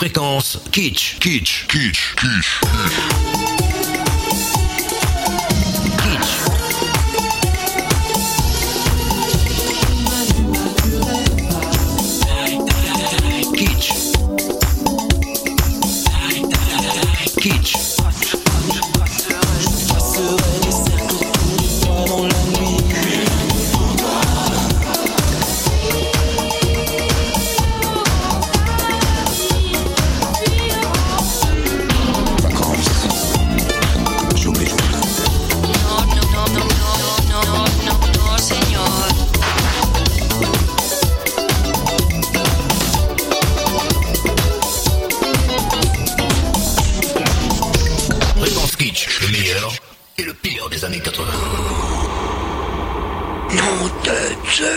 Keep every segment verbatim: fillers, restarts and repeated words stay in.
Fréquence Kitsch. Kitsch. Kitsch. Kitsch. Kitsch. Le meilleur et le pire des années quatre-vingts. Non de Dieu.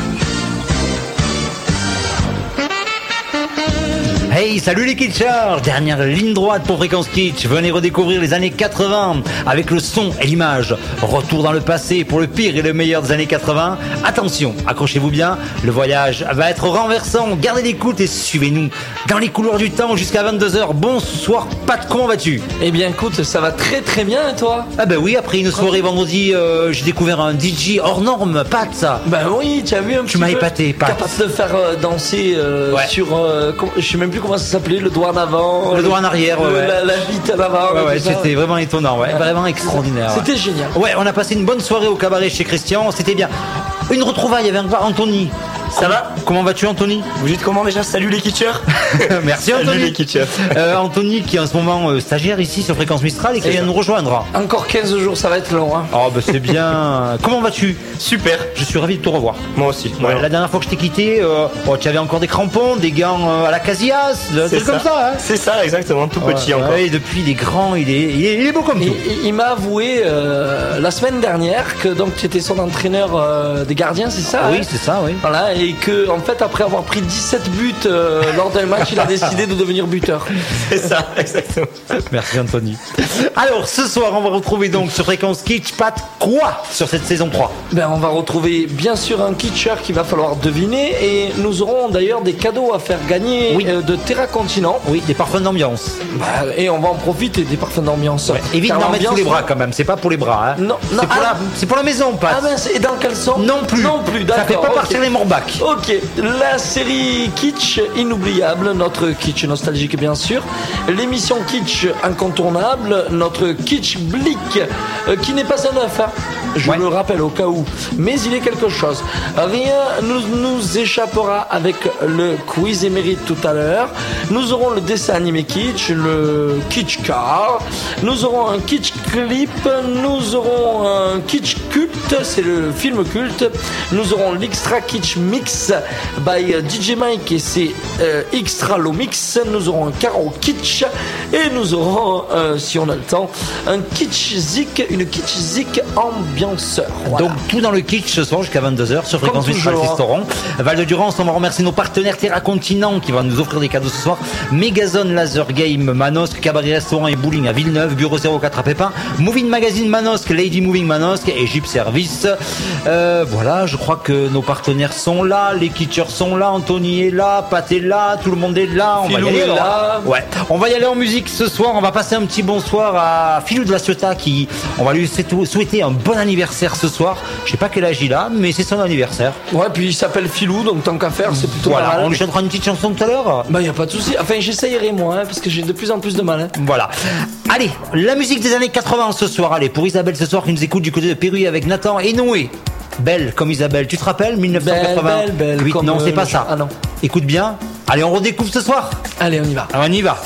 Hey, salut les kitschers! Dernière ligne droite pour Fréquence Kitsch. Venez redécouvrir les années quatre-vingts avec le son et l'image. Retour dans le passé pour le pire et le meilleur des années quatre-vingts. Attention, accrochez-vous bien, le voyage va être renversant. Gardez l'écoute et suivez-nous dans les couloirs du temps jusqu'à vingt-deux heures. Bonsoir Pat, comment vas-tu? Eh bien écoute, ça va très très bien et toi? Ah bah oui, après une soirée vendredi, euh, j'ai découvert un D J hors norme, Pat ça. Bah oui, tu as vu un petit Tu m'as peu épaté, Pat. Capable de faire euh, danser euh, Ouais. sur, euh, com- je sais même plus comment ça s'appelait, le doigt en avant. Le doigt en arrière, ouais, le- ouais. La, la bite en avant. Ouais, et ouais, tout ça. c'était vraiment étonnant, ouais, vraiment extraordinaire. ouais. C'était génial. Ouais, on a passé une bonne soirée au cabaret chez Christian, c'était bien. Une retrouvaille, il y avait encore Anthony. Ça va? Comment vas-tu, Anthony? Vous dites comment déjà? Salut les kitschers. Merci, Salut Anthony. les kitschers. Euh, Anthony qui est en ce moment euh, stagiaire ici sur Fréquence Mistral et qui C'est vient ça. nous rejoindre. Encore quinze jours, ça va être long. Hein. Oh bah c'est bien. Comment vas-tu? Super. Je suis ravi de te revoir. Moi aussi. Ouais, Ouais. la dernière fois que je t'ai quitté, euh, oh, tu avais encore des crampons, des gants euh, à la Casillas, des C'est trucs comme ça. Hein. C'est ça, exactement. Tout petit Ouais, encore. ouais, et depuis il est grand, il est, il est, il est beau comme Et, tout. et il m'a avoué euh, la semaine dernière que donc tu étais son entraîneur euh, des gardiens, c'est ça? Oui, hein c'est ça, oui. Voilà, et que en fait après avoir pris dix-sept buts euh, lors d'un match, il a décidé de devenir buteur. C'est ça, exactement. Merci Anthony. Alors ce soir on va retrouver donc sur Fréquence Kitsch Pat quoi sur cette saison trois? Ben, on va retrouver bien sûr un kitcher qu'il va falloir deviner et nous aurons d'ailleurs des cadeaux à faire gagner Oui. euh, de Terra Continent. Oui, des parfums d'ambiance. Bah, et on va en profiter des parfums d'ambiance. Ouais. Évite Car d'en mettre sous les l'ambiance- bras quand même, c'est pas pour les bras. Hein. Non, non, c'est pour, ah, la, c'est pour la maison, Pat. Ah mince, et dans quel sens? non plus. Non plus, Ça fait d'accord. pas ok. partir les Morbacs. Ok, la série Kitsch inoubliable, notre Kitsch nostalgique bien sûr, l'émission Kitsch incontournable, notre Kitsch Blick, euh, qui n'est pas un œuf, hein. Je Ouais. le rappelle au cas où, mais il est quelque chose. Rien ne nous échappera avec le quiz émérite tout à l'heure. Nous aurons le dessin animé Kitsch, le Kitsch Car, nous aurons un Kitsch Clip, nous aurons un Kitsch Culte, c'est le film culte, nous aurons l'Extra Kitsch Mix by D J Mike et c'est euh, Extra Low Mix, nous aurons un Caro Kitsch et nous aurons, euh, si on a le temps, un Kitsch Zik, une Kitsch Zik ambianceur. Voilà. Donc tout dans le kitsch ce soir jusqu'à vingt-deux heures sur Fréquence Comme Mistral toujours. Restaurant. Val de Durance, on va remercier nos partenaires Terra Continent qui va nous offrir des cadeaux ce soir. Megazone Laser Game Manosque, Cabaret Restaurant et Bowling à Villeneuve, Bureau zéro quatre à Pépin, Moving Magazine Manosque, Lady Moving Manosque et Jeep Service. Euh, voilà, je crois que nos partenaires sont là, les kitchers sont là, Anthony est là, Pat est là, tout le monde est là. On Philou va y aller. est alors. là. Ouais, on va y aller en musique ce soir. On va passer un petit bonsoir à Philou de la Ciotat qui, on va lui souhaiter un bon anniversaire ce soir. Je sais pas quel âge il a, mais c'est son anniversaire. Ouais, puis il s'appelle Philou, donc tant qu'à faire, c'est plutôt pas Voilà, mal. on lui chantera une petite chanson tout à l'heure. Bah y a pas de souci. Enfin, j'essayerai moi, hein, parce que j'ai de plus en plus de mal. Hein. Voilà. Allez, la musique des années quatre-vingts ce soir. Allez, pour Isabelle ce soir qui nous écoute du côté de Péruy avec Nathan et Noé. Belle comme Isabelle, tu te rappelles mille neuf cent quatre-vingts? Belle, belle, belle, Oui, comme, non, c'est euh, pas le- ça. Ah non. Écoute bien. Allez, on redécouvre ce soir. Allez, on y va. Alors, on y va.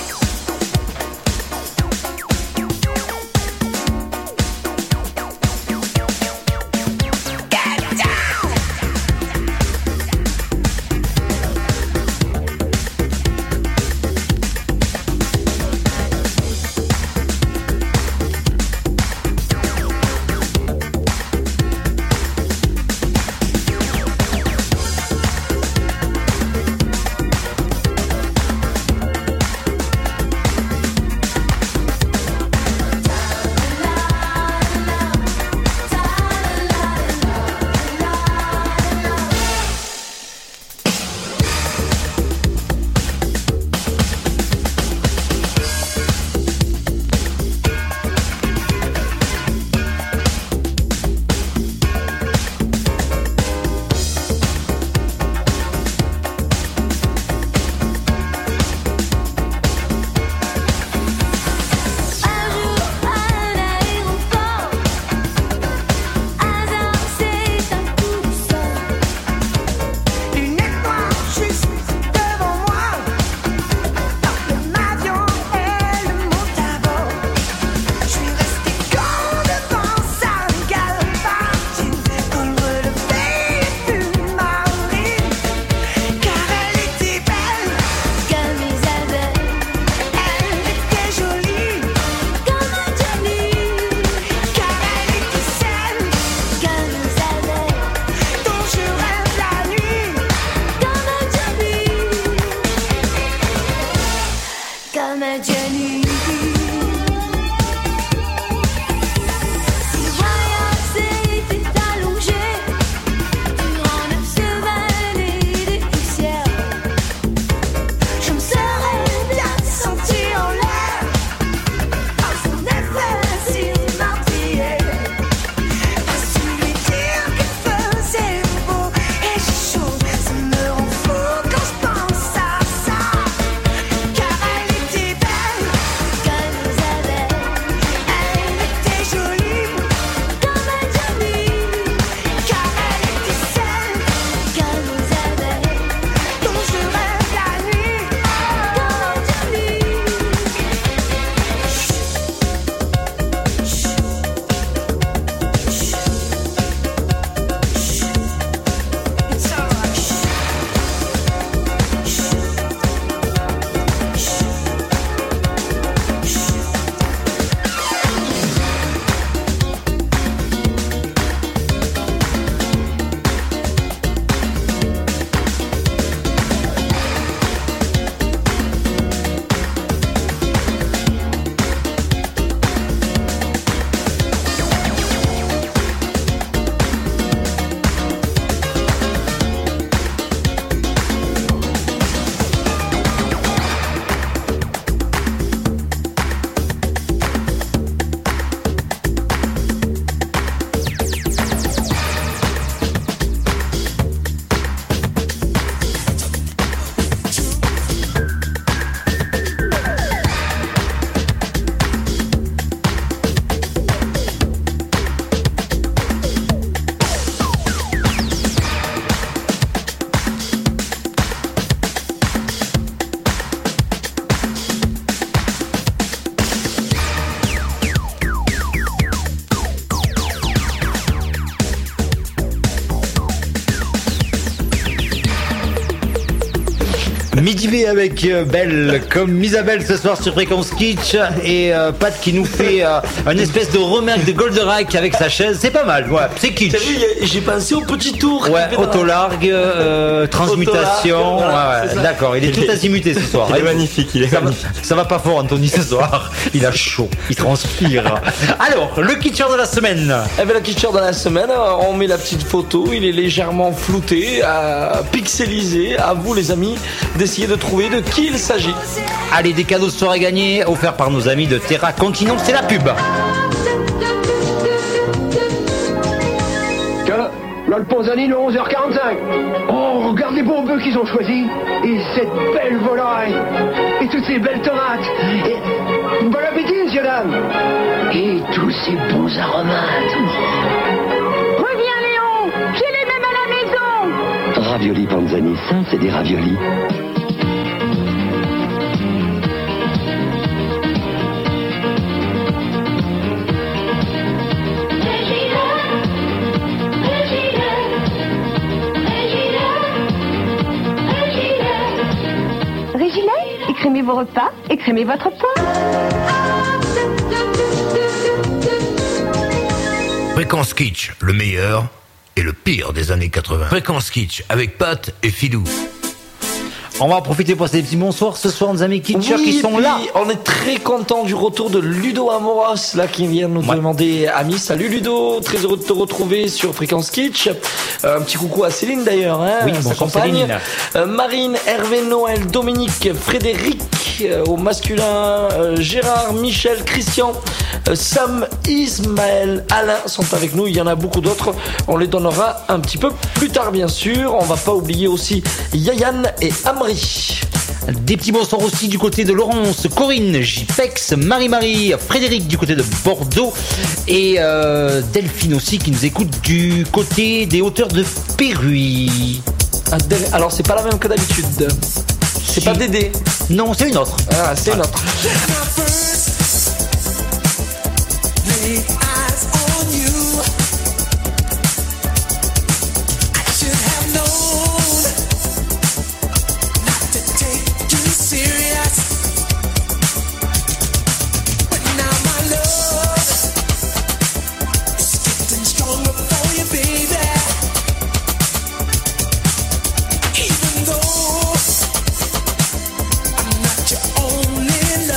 comme un dieu nu. Midi B avec euh, Belle comme Isabelle ce soir sur Fréquence Kitsch et euh, Pat qui nous fait euh, une espèce de remake de Goldorak avec sa chaise. C'est pas mal, ouais, c'est kitsch. T'as vu, y a- j'ai pensé au petit tour. Ouais, qui fait dans la- autolargue, euh, transmutation. Autolargue, voilà, ouais, c'est ouais, ça. d'accord, il est tout azimuté ce soir. Il est magnifique, il est Ça va, magnifique. ça va pas fort, Anthony, ce soir. Il a chaud, il transpire. Alors, le kitcher de la semaine. Eh bien, le kitcher de la semaine, euh, on met la petite photo, il est légèrement flouté, euh, pixelisé. À vous, les amis, d'essayer de trouver de qui il s'agit. Allez, des cadeaux ce soir à gagner, offerts par nos amis de Terra Continent, c'est la pub. Tiens, là le Ponzanine, onze heures quarante-cinq. Oh, regarde les bons bœufs qu'ils ont choisis. Et cette belle volaille. Et toutes ces belles tomates. Et bon appétit, monsieur, dame. Et tous ces bons aromates. Reviens Léon, j'ai les mêmes à la maison. Ravioli Panzani, ça c'est des raviolis. Régilet, écrémez vos repas, écrémez votre pain. Fréquence Kitsch, le meilleur et le pire des années quatre-vingts. Fréquence Kitsch avec Pat et Filou. On va en profiter pour passer des petits bonsoirs ce soir, nos amis kitchers Oui, qui et sont puis, là. On est très content du retour de Ludo Amoros, là, qui vient nous Ouais. demander amis. Salut Ludo, très heureux de te retrouver sur Fréquence Kitsch. Euh, un petit coucou à Céline d'ailleurs, hein, Oui, sa bonsoir, compagne. Céline. Euh, Marine, Hervé, Noël, Dominique, Frédéric, euh, au masculin, euh, Gérard, Michel, Christian, euh, Sam, Ismaël, Alain sont avec nous. Il y en a beaucoup d'autres. On les donnera un petit peu plus tard, bien sûr. On va pas oublier aussi Yayan et Amri. Des petits bonsoirs aussi du côté de Laurence, Corinne, J P E X, Marie-Marie, Frédéric du côté de Bordeaux et euh, Delphine aussi qui nous écoute du côté des hauteurs de Péruy. Ah, Del- Alors, c'est pas la même que d'habitude. C'est Si. pas Dédé. Non, c'est une autre. Ah, c'est une autre. Even though I'm not your only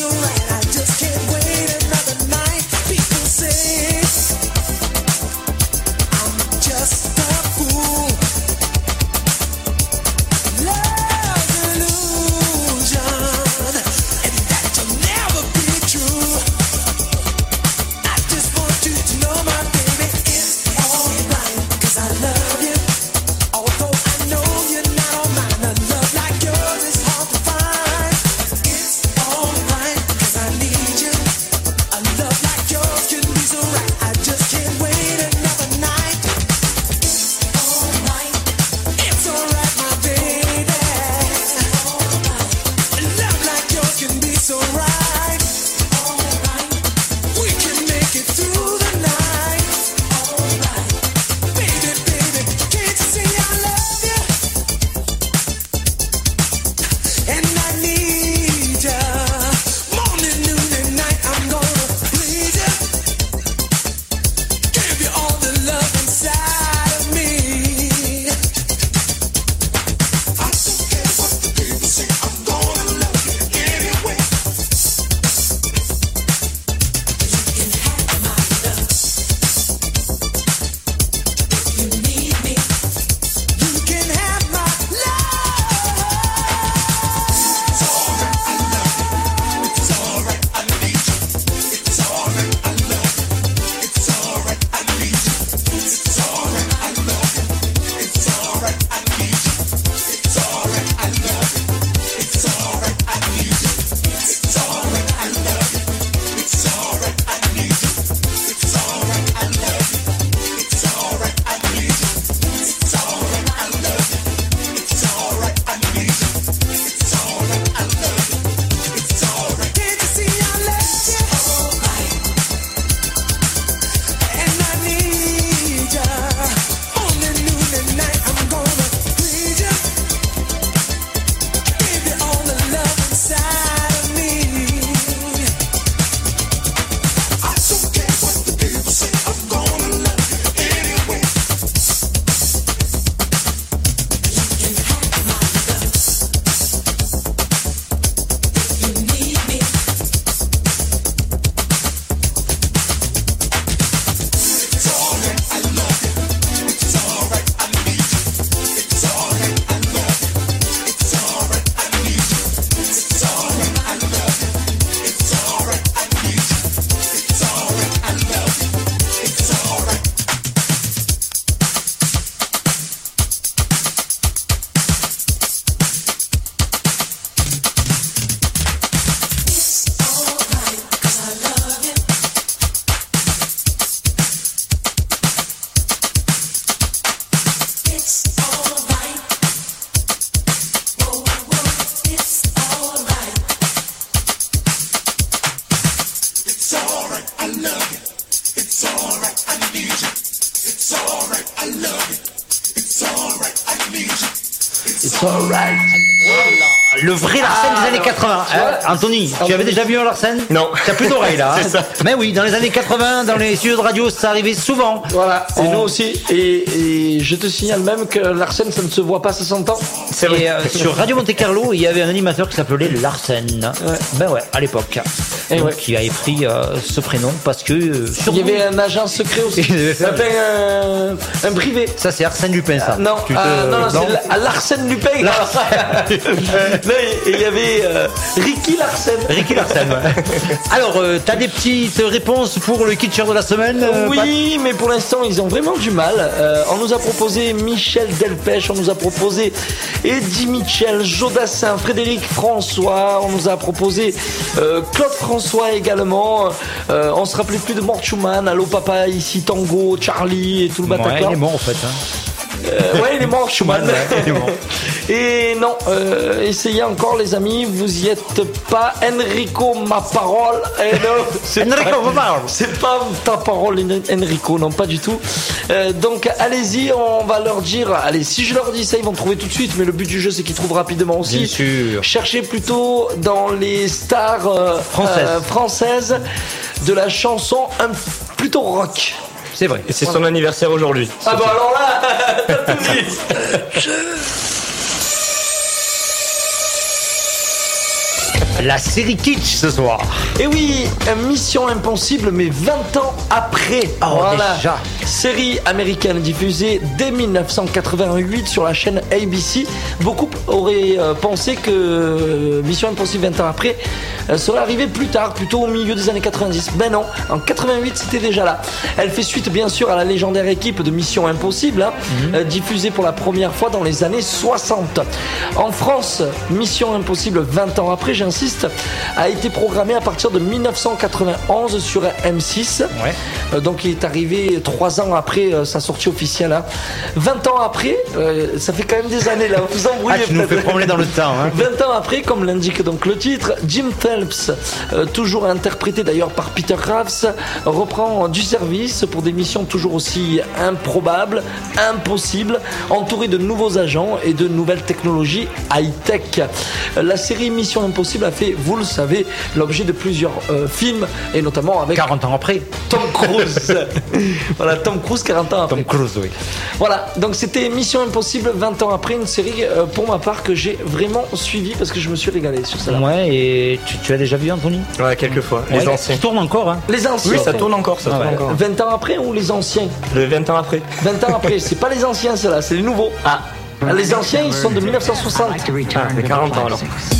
Alright. Le vrai Larsen ah, des années quatre-vingts. Hein, Anthony, tu avais déjà vu un Larsen? Non. T'as plus d'oreilles là. C'est ça. Mais oui, dans les années quatre-vingts, dans les studios de radio, ça arrivait souvent. Voilà, c'est On... nous aussi. Et, et je te signale même que Larsen, ça ne se voit pas, ça s'entend. C'est vrai. Et euh, sur Radio Monte Carlo, il y avait un animateur qui s'appelait Larsen. Ouais. Ben ouais, à l'époque. Et donc, ouais. Qui avait pris euh, ce prénom parce que. Euh, il y avait un agent secret aussi. Ça fait un, un privé. Ça, c'est Arsène Lupin, ça. Ah, non, tu te... euh, non, non, non, c'est à Larsen Lupin. Non, et il y avait euh, Ricky Larsen. Ricky Larsen, ouais. Alors, euh, t'as des petites réponses pour le kitcher de la semaine euh, Oui, Pat mais pour l'instant, ils ont vraiment du mal. Euh, on nous a proposé Michel Delpech, on nous a proposé Eddie Mitchell, Jodassin, Frédéric François, on nous a proposé euh, Claude François également. Euh, on se rappelait plus de Mort Schumann, Allo Papa, ici Tango, Charlie et tout le Bataclan. Ouais, il est mort en fait. Hein. Euh, ouais, il est mort, Schumann. Ouais, il est mort. Et non, euh, essayez encore, les amis, vous y êtes pas. Enrico, ma parole. Eh non, c'est Enrico, pas, ma parole. C'est pas ta parole, Enrico, non, pas du tout. Euh, donc, allez-y, on va leur dire. Allez, si je leur dis ça, ils vont trouver tout de suite. Mais le but du jeu, c'est qu'ils trouvent rapidement aussi. Bien sûr. Cherchez plutôt dans les stars euh, françaises. Euh, françaises de la chanson un, plutôt rock. C'est vrai. Et c'est son anniversaire aujourd'hui. Ah bah alors là, t'as tout dit. La série kitsch ce soir. Et oui, Mission Impossible, mais vingt ans après. Oh, déjà. Série américaine diffusée dès dix-neuf cent quatre-vingt-huit sur la chaîne A B C. Beaucoup auraient euh, pensé que euh, Mission Impossible vingt ans après euh, serait arrivée plus tard, plutôt au milieu des années quatre-vingt-dix. Ben non, en quatre-vingt-huit c'était déjà là. Elle fait suite bien sûr à la légendaire équipe de Mission Impossible, hein, mm-hmm. euh, diffusée pour la première fois dans les années soixante. En France, Mission Impossible vingt ans après, j'insiste, a été programmée à partir de dix-neuf cent quatre-vingt-onze sur M six. Ouais. Euh, donc il est arrivé trois ans après euh, sa sortie officielle. Hein. vingt ans après, euh, ça fait quand même des années là, vous embrouillez. Ah, tu nous fais promener dans le temps. Hein. vingt ans après, comme l'indique donc le titre, Jim Phelps, euh, toujours interprété d'ailleurs par Peter Graves, reprend du service pour des missions toujours aussi improbables, impossibles, entouré de nouveaux agents et de nouvelles technologies high-tech. La série Mission Impossible a fait, vous le savez, l'objet de plusieurs euh, films, et notamment avec quarante ans après Tom Cruise. Voilà, Tom Cruise quarante ans après. Tom Cruise, oui. Voilà, donc c'était Mission Impossible vingt ans après, une série euh, pour ma part que j'ai vraiment suivie parce que je me suis régalé sur celle-là. Ouais, et tu, tu as déjà vu, Anthony? Ouais, quelques fois. Ouais, Les anciens. Ça tourne encore, hein? Les anciens. Oui, ça tourne encore, ça Ah tourne ouais. encore. vingt ans après ou les anciens? Le vingt ans après. vingt ans après, c'est pas les anciens, ceux-là, c'est les nouveaux. Ah. Les anciens, ils sont de dix-neuf cent soixante. Ah, mais quarante ans alors.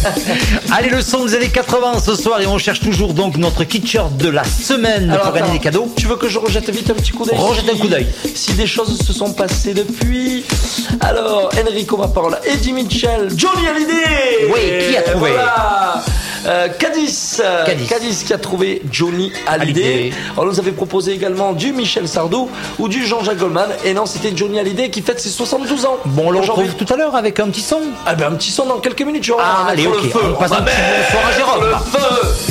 Allez, le son des années quatre-vingts ce soir, et on cherche toujours donc notre kitcher de la semaine Alors, pour gagner attends, des cadeaux. Tu veux que je rejette vite un petit coup d'œil? Rejette un coup d'œil. Si des choses se sont passées depuis. Alors, Enrico, ma parole. Eddie Mitchell, Johnny Hallyday. Oui, qui a trouvé? Voilà. Euh, Cadiz, euh, Cadiz. Cadiz qui a trouvé Johnny Hallyday. Hallyday. On nous avait proposé également du Michel Sardou ou du Jean-Jacques Goldman. Et non, c'était Johnny Hallyday qui fête ses soixante-douze ans. Bon, on le Aujourd'hui. retrouve tout à l'heure avec un petit son. Ah ben un petit son dans quelques minutes, Jérôme. Ah, On va allez, mettre ok. le feu. On passe va un petit mettre bonsoir à Jérôme. Le feu.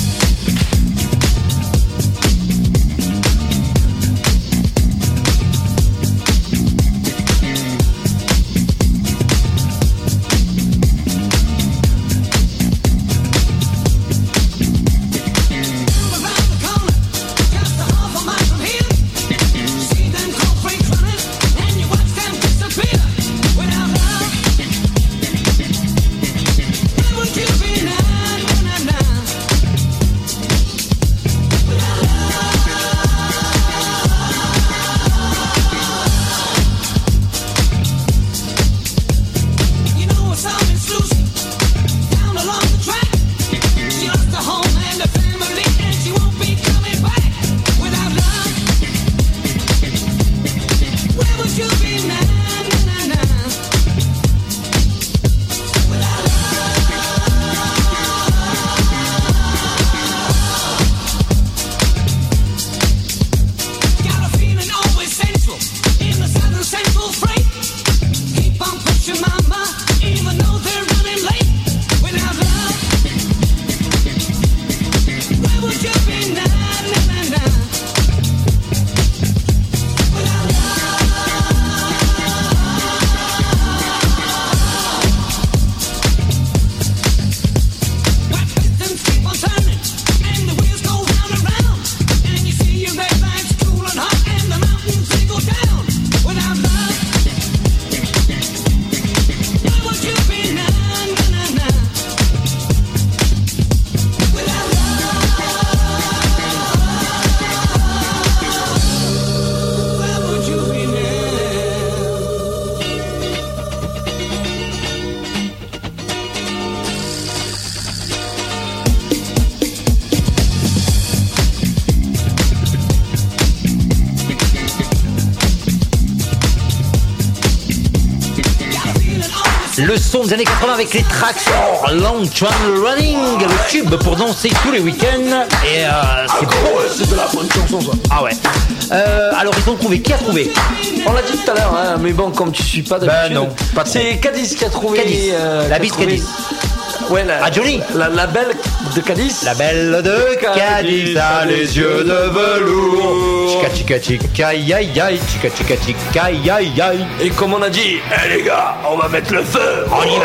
Le son des années quatre-vingts avec les tracks sur Long Train Running, le tube pour danser tous les week-ends. Et euh, c'est bon. C'est de la bonne chanson, ça. Ah ouais. Euh, alors ils ont trouvé. Qui a trouvé? On l'a dit tout à l'heure, hein, mais bon, comme tu suis pas d'habitude. Ben non, pas trop. C'est Cadiz qui a trouvé. Cadiz. euh, La qui a bise trouvé- Cadiz. Ouais, la, Ah, Johnny. La, la belle de Cadiz. La belle de Cadiz a les yeux de velours. Chica chica chica aïe aïe aïe. Chica chica chica aïe aïe aïe. Et comme on a dit, eh les gars, on va mettre le feu. On y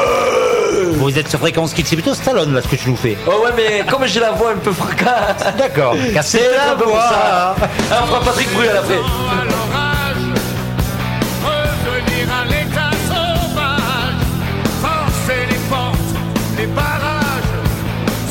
va. Vous êtes sur Fréquence Kids, c'est plutôt Stallone là ce que tu nous fais. Oh ouais, mais comme j'ai la voix un peu fracasse. D'accord. Cassez la un peu pour voix. ça. Ah, on fera Patrick Bruel après. L'orage, revenir à l'état sauvage, forcer les portes, les barrages,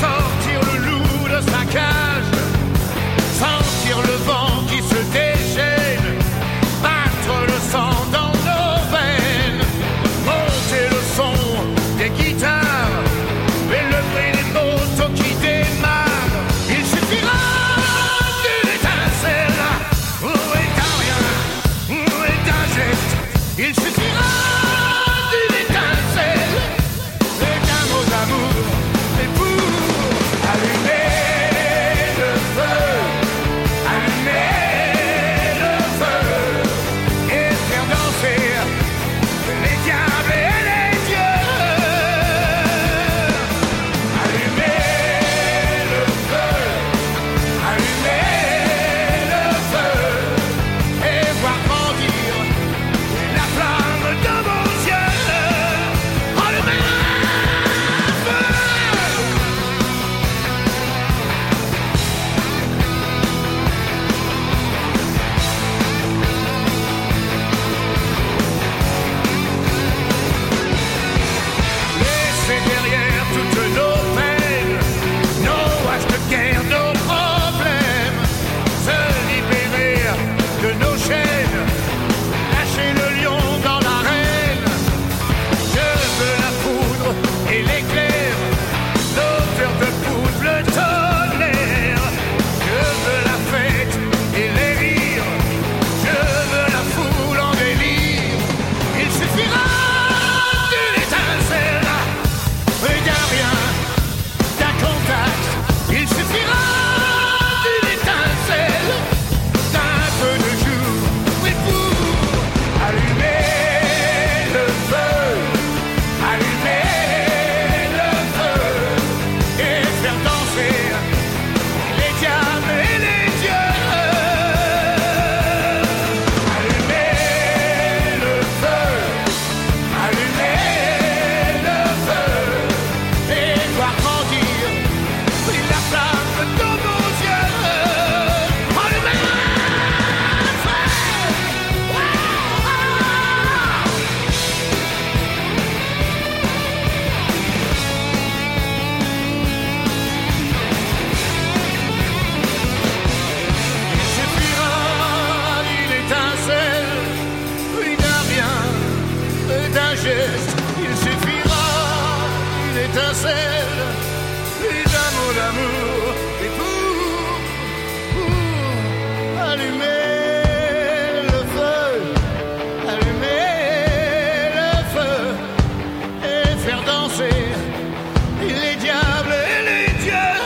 étincelle, plus d'amour, d'amour, et pour, pour allumer le feu, allumer le feu, et faire danser les diables et les dieux.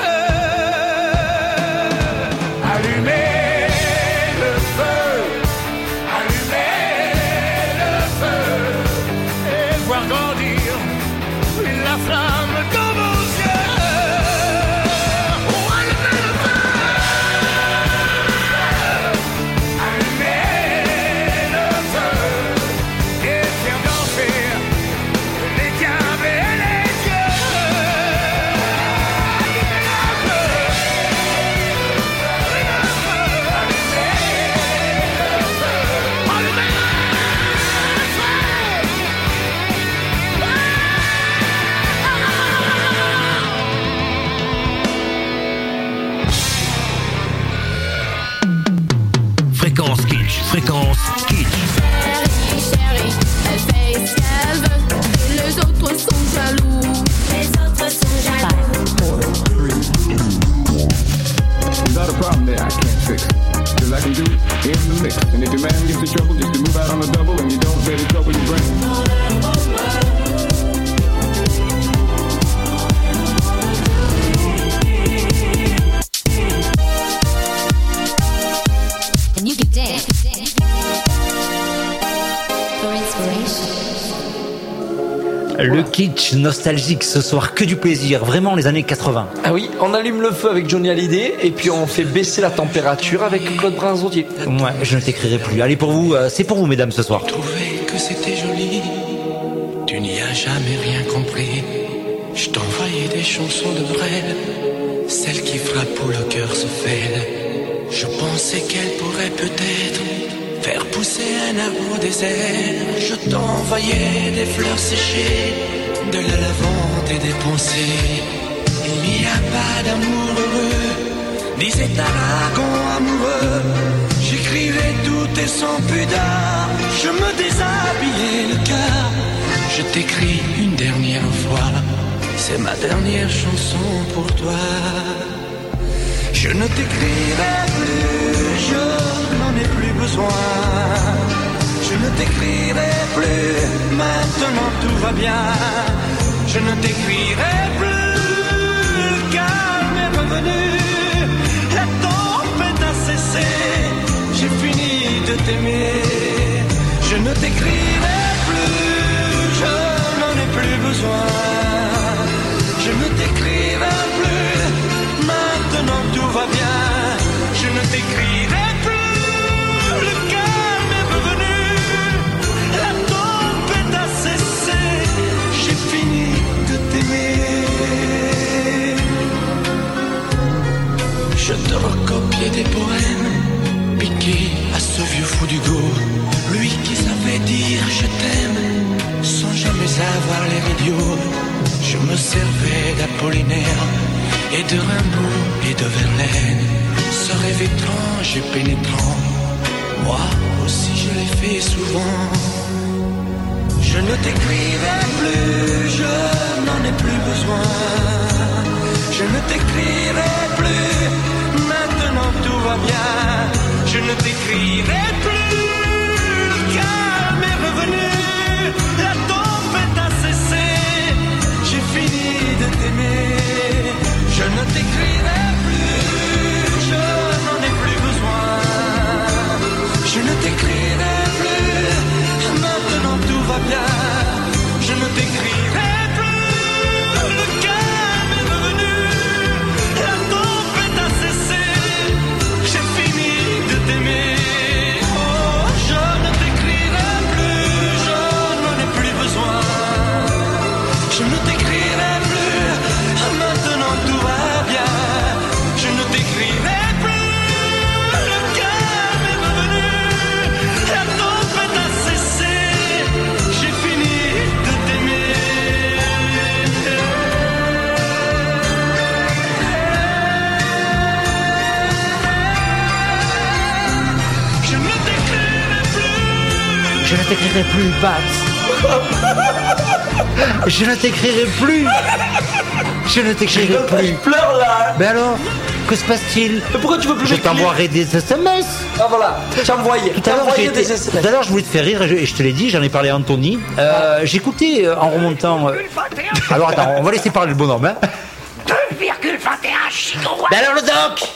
Allumer le feu, allumer le feu, et voir grandir la flamme dans vos yeux. Oh, allumer le feu, allumer le feu, et faire danser les diables et les dieux. Allumer le feu, allumer le feu, allumer le feu, allumer le Fréquence kitsch, fréquence kitsch. Chérie, chérie, elle fait ce qu'elle veut. Et les autres sont jaloux. Les autres sont jaloux. Not a problem there, I can't fix. Cause I can do it in the mix. And if your man gets in trouble, just to move out on the double and you don't let it trouble your brain. And you can dance. For inspiration. Le kitsch nostalgique ce soir, que du plaisir, vraiment les années quatre-vingts. Ah oui, on allume le feu avec Johnny Hallyday et puis on fait baisser la température avec Claude Brinzotier. Ouais, je ne t'écrirai plus. Allez, pour vous, euh, c'est pour vous mesdames ce soir. Trouvais que c'était joli, tu n'y as jamais rien compris. Je t'envoyais des chansons de Brel, celles qui frappent où le cœur se fêle. Je pensais qu'elle pourrait peut-être faire pousser un arbre au désert. Je t'envoyais des fleurs séchées, de la lavande et des pensées. Il n'y a pas d'amour heureux, disait Aragon amoureux. J'écrivais tout et sans pudeur, je me déshabillais le cœur. Je t'écris une dernière fois, c'est ma dernière chanson pour toi. Je ne t'écrirai plus, je n'en ai plus besoin. Je ne t'écrirai plus, maintenant tout va bien. Je ne t'écrirai plus, le calme est revenu. La tempête a cessé, j'ai fini de t'aimer. Je ne t'écrirai plus, je n'en ai plus besoin. Je ne t'écrirai plus, maintenant tout va bien. Je ne t'écrirai plus, le calme est revenu. La tempête a cessé, j'ai fini de t'aimer. Je te recopiais des poèmes piqués à ce vieux fou d'Hugo, lui qui savait dire je t'aime sans jamais avoir l'air idiot. Je me servais d'Apollinaire et de Rimbaud et de Verlaine, ce rêve étrange et pénétrant, moi aussi je l'ai fait souvent. Je ne t'écrirai plus, je n'en ai plus besoin. Je ne t'écrirai plus, maintenant tout va bien. Je ne t'écrirai plus, le calme est revenu. La tempête a cessé, j'ai fini de t'aimer. Je ne t'écrirai plus, je n'en ai plus besoin. Je ne t'écrirai plus, maintenant tout va bien. Je ne t'écrirai plus, le calme est revenu. La tempête a cessé, j'ai fini de t'aimer. Oh, je ne t'écrirai plus, je n'en ai plus besoin. Je ne t'écrirai plus, maintenant tout va bien. Je ne t'écrirai plus, le calme est revenu. La tempête a cessé, j'ai fini de t'aimer. Je ne t'écrirai plus. Je ne t'écrirai plus, Bats. Je ne t'écrirai plus. Je ne t'écrirai plus. Je pleure là. Ben alors, que se passe-t-il? Mais pourquoi tu veux plus Je m'écrire? t'envoierai des S M S. Ah voilà, tu envoyé. Tout à l'heure, j'ai été- des S M S. tout à l'heure, je voulais te faire rire et je, et je te l'ai dit, j'en ai parlé à Anthony. Euh, J'écoutais euh, en remontant. euh, Alors attends, on va laisser parler le bonhomme. Hein. deux virgule vingt et un gigawatts. Ben alors le doc.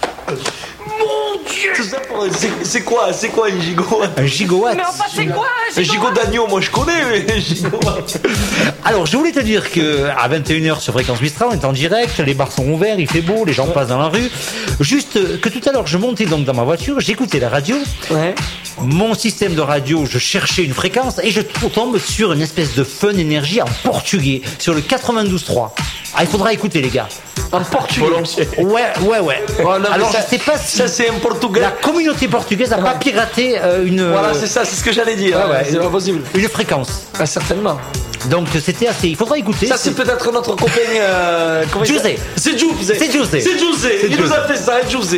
Mon Dieu. Tout ça pour- c'est- C'est quoi, c'est quoi un gigawatt? Un gigawatt. Mais enfin, c'est quoi Un gigot d'agneau, moi je connais, mais un gigawatt. Alors, je voulais te dire que à vingt et une heures sur Fréquence Mistral, on est en direct, les bars sont ouverts, il fait beau, les gens passent dans la rue. Juste euh, que tout à l'heure, je montais donc dans ma voiture, j'écoutais la radio. Ouais. Mon système de radio, je cherchais une fréquence et je tombe sur une espèce de fun énergie en portugais, sur le quatre-vingt-douze trois. Ah, il faudra écouter, les gars. En portugais. Ouais, ouais, ouais. Oh, non, mais Alors, ça- je sais pas si Ça, c'est un portugais. la communauté portugaise n'a pas piraté euh, une, Voilà, c'est ça, c'est ce que j'allais dire. Ouais, ouais. C'est pas possible. une fréquence. Ah, certainement. Donc, c'était assez. Il faudra écouter. Ça, c'est peut-être notre copain. Euh, comment il Giuse. s'appelle C'est Giuse. C'est Giuse. C'est Giuse. C'est Il nous Giuse. a fait ça, Giuse.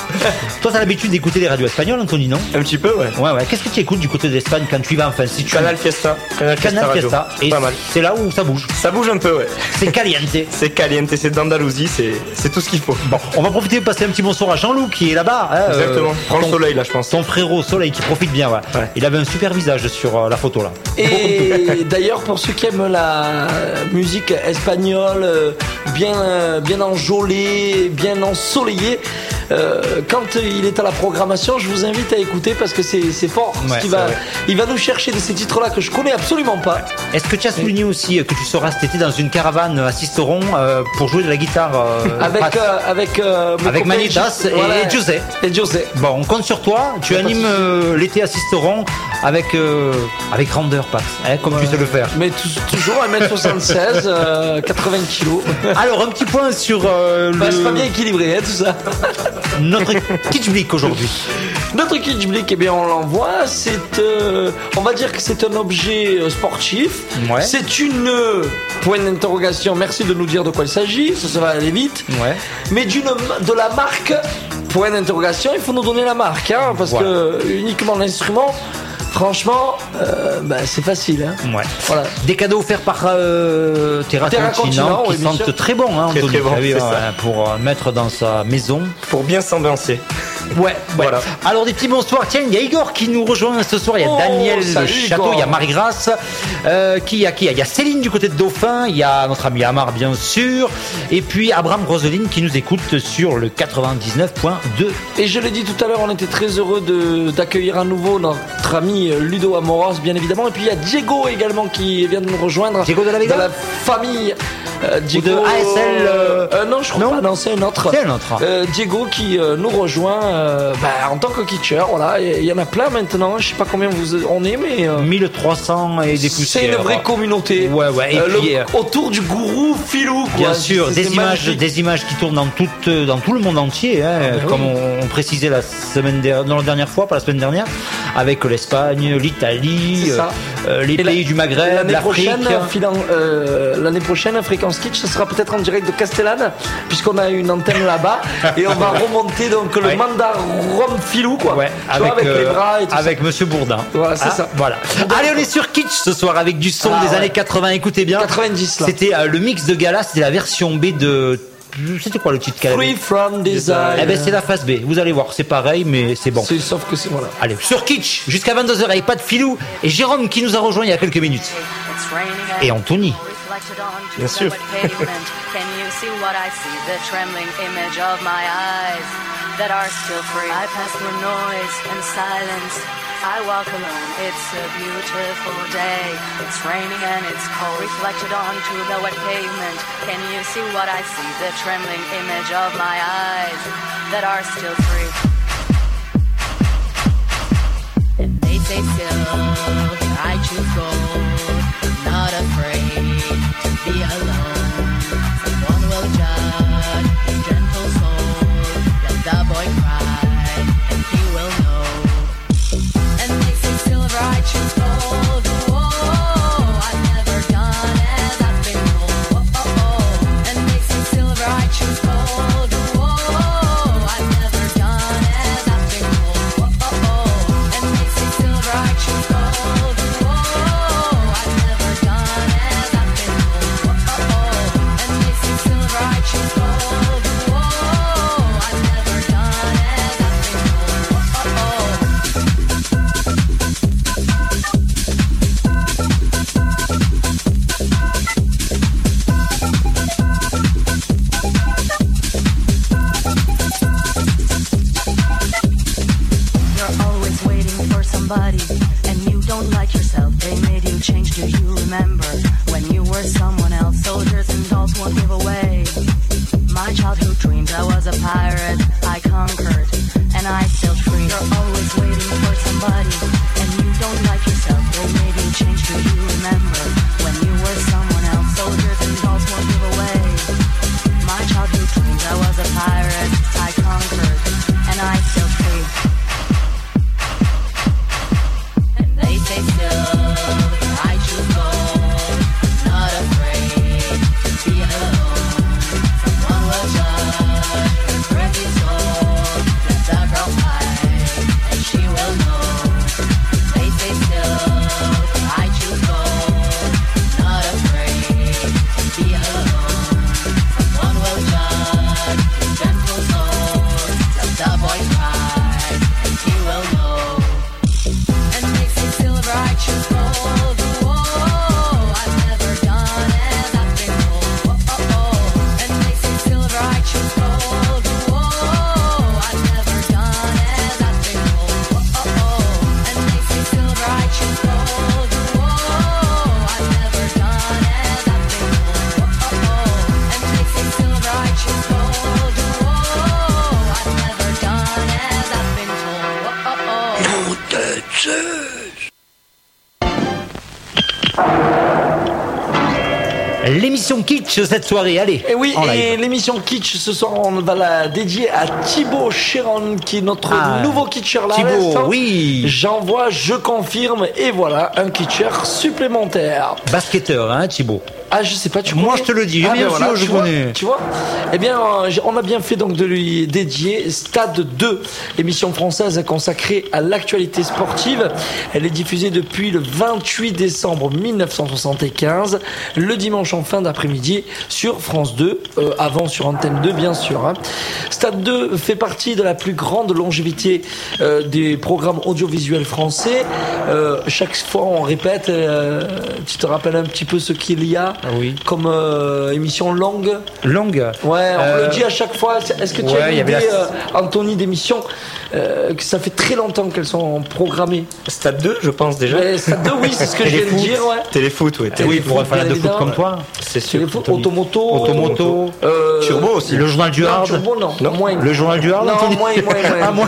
Toi, t'as l'habitude d'écouter les radios espagnoles, Anthony, non? Un petit peu, ouais. Ouais, ouais. Qu'est-ce que tu écoutes du côté de l'Espagne quand tu y vas? Enfin, si tu Canal Fiesta. Canal Fiesta. Canal Radio. Fiesta. Et Pas mal. c'est là où ça bouge. Ça bouge un peu, ouais. C'est caliente. C'est caliente, c'est d'Andalousie, c'est c'est tout ce qu'il faut. Bon, on va profiter de passer un petit bonsoir à Jean-Loup qui est là-bas. Hein, Exactement. euh, Prends le ton- soleil là, je pense. Ton frérot Soleil qui profite bien, ouais. Ouais. Il avait un super visage sur euh, la photo là. Et d'ailleurs, pour ceux qui aiment la musique espagnole, euh, bien, euh, bien enjôlée, bien ensoleillée, euh, quand il est à la programmation, je vous invite à écouter parce que c'est c'est fort. Ouais, Parce qu'il c'est va, vrai. il va nous chercher de ces titres-là que je connais absolument pas. Est-ce que tu as souligné aussi que tu seras cet été dans une caravane à Sisteron euh, pour jouer de la guitare euh, Avec, basse euh, avec, euh, mon avec copain Manitas et, Voilà. et Giuse. Et Giuse. Bon, on compte sur toi. Tu Y a pas de animes souci. euh, l'été à Sisteron avec euh, avec grandeur, Pax, hein, comme tu sais le faire. Mais tou- toujours un mètre soixante-seize, euh, quatre-vingts kilos. Alors, un petit point sur euh, Bah, c'est pas bien le, équilibré, hein, tout ça. notre Kitschblick aujourd'hui. Notre Kitschblick, eh bien, on l'envoie. C'est, euh, on va dire que c'est un objet euh, sportif. Ouais. C'est une euh, point d'interrogation. Merci de nous dire de quoi il s'agit. Ça, ça va aller vite. Ouais. Mais d'une, de la marque. Point d'interrogation. Il faut nous donner la marque, hein, parce Ouais. que uniquement l'instrument. Franchement, euh, bah, c'est facile. Hein. Ouais. Voilà. Des cadeaux offerts par euh, Terra, Terra Continent, Continent, qui oui, bien sentent sûr. très bon, hein, Très, Anthony, très bon, vous savez, c'est ça. euh, pour euh, mettre dans sa maison. Pour bien s'ambiancer. Ouais, ouais. Voilà. Alors des petits bonsoirs. Tiens, il y a Igor qui nous rejoint ce soir. Il y a Oh, Daniel salut, le Château, Igor. il y a Marie-Grace, euh, qui y a qui Il y a Céline du côté de Dauphin, il y a notre ami Amar bien sûr, et puis Abraham Roseline qui nous écoute sur le quatre-vingt-dix-neuf point deux. Et je l'ai dit tout à l'heure, on était très heureux de, d'accueillir à nouveau notre ami Ludo Amoros, bien évidemment. Et puis il y a Diego également qui vient de nous rejoindre. Diego de la Vega De la famille. Euh, Diego, de A S L, euh, euh, non, je crois non pas, non, c'est un autre. C'est un autre. Euh, Diego qui euh, nous rejoint euh, bah, en tant que kitcher. Voilà, il y en a plein maintenant. Je sais pas combien vous on est, mais euh, mille trois cents et des poussières. c'est une vraie communauté. Ouais, ouais. Et Euh, puis, le- euh, autour du gourou Filou. quoi. Bien sûr, C'est- des c'est images, magnifique. des images qui tournent dans, toute, dans tout le monde entier, hein, ben comme oui. on, on précisait la semaine der- non, la dernière fois, pas la semaine dernière, avec l'Espagne, l'Italie, C'est ça. euh, les Et pays la- du Maghreb, L'année l'Afrique. prochaine, filan- euh, l'année prochaine, Fréquence Kitsch, ce sera peut-être en direct de Castellane, puisqu'on a une antenne là-bas, et on va remonter donc le Ouais. mandarum filou, quoi. Ouais, Tu vois, avec, euh, les bras et tout avec Monsieur Bourdin. Voilà, c'est ça. Voilà. Allez, on est sur Kitsch ce soir avec du son Ah, des ouais. années quatre-vingts. Écoutez bien. ça. quatre-vingt-dix là. C'était euh, le mix de gala, c'était la version B de. C'était quoi le titre qu'elle Free avait from Desire. Eh ben c'est la phase B. Vous allez voir, c'est pareil, mais c'est bon. C'est- Sauf que c'est voilà. Allez, sur Kitsch jusqu'à vingt-deux heures avec Pat Filou et Jérôme qui nous a rejoint il y a quelques minutes. Et Anthony. Bien sûr. Can you see what I see? The trembling image of my eyes that are still free. I pass through noise and silence. I walk alone. It's a beautiful day. It's raining and it's cold. Reflected onto the wet pavement. Can you see what I see? The trembling image of my eyes that are still free. And they say still, I choose gold. Not afraid to be alone. Someone will judge his gentle soul. Let the boy cry, and he will know. And they say silver, I choose gold. Oh, I've never done as I've been told. Oh, oh, oh. And they say silver, I choose gold. Oh, I've never done as I've been told. Oh, oh, oh. And they say silver, I choose gold. Oh, dreams. I was a pirate, I conquered, and I sailed free. You're always waiting for somebody, and you don't like yourself. Well, maybe change. Do you remember when you were someone else? Soldiers and dolls won't give away my childhood dreams. I was a pirate, I conquered, and I sailed free. And they say still, I choose gold, not afraid to be alone. Someone will judge your crazy soul. Let the girl fight, and she will know. They say still, I choose gold, not afraid to be alone. Someone will judge your gentle soul. Let the boy cry, and he will know. And they say silver, I choose gold. Whoa, I've never done as I've been told. Oh, oh, oh. And they say silver, I choose gold. Whoa, I've never done as I've been told. Oh, oh, oh. And they say silver, I choose gold. Whoa, I've never done as I've been told. Oh, oh, oh. And they say silver, I choose gold. Whoa, I've never done as I've been told. Oh, oh, oh. Nom de Zeus. L'émission Kitsch cette soirée, allez. Et oui, en et live. l'émission Kitsch ce soir, on va la dédier à Thibaut Chéron, qui est notre Ah, nouveau Kitcher là. à Thibaut, l'instant. oui. J'envoie, je confirme, et voilà, un Kitcher supplémentaire. Basketteur, hein, Thibaut. Ah, je sais pas, tu Moi, connais je te le dis, Ah, bien ben sûr, voilà, je tu vois, connais. Tu vois Eh bien, euh, j'ai- on a bien fait donc de lui dédier Stade deux, émission française consacrée à l'actualité sportive. Elle est diffusée depuis le vingt-huit décembre mille neuf cent soixante-quinze, le dimanche en fin d'après-midi sur France deux, euh, avant sur Antenne deux, bien sûr. hein. Stade deux fait partie de la plus grande longévité euh, des programmes audiovisuels français. Euh, chaque fois, on répète, euh, tu te rappelles un petit peu ce qu'il y a Oui. comme euh, émission longue. Longue. Ouais, on Euh, le dit à chaque fois. Est-ce que tu ouais, as il une y avait idée, la- euh, Anthony, d'émissions euh, que ça fait très longtemps qu'elles sont programmées? Stade deux, je pense déjà. Mais Stade deux, oui, c'est ce que je viens de Téléfoot. dire, ouais. Téléfoot, ouais. Eh oui, Téléfoot, pour un fan bien de foot évidemment. comme toi. C'est sûr. Téléfoot, Anthony. Automoto. Automoto. euh, Turbo aussi. Le journal du non, Hard. Turbo, non. Non. Moins. Le journal du Hard, Non, Anthony. moins, moins, moins. Ah, moins.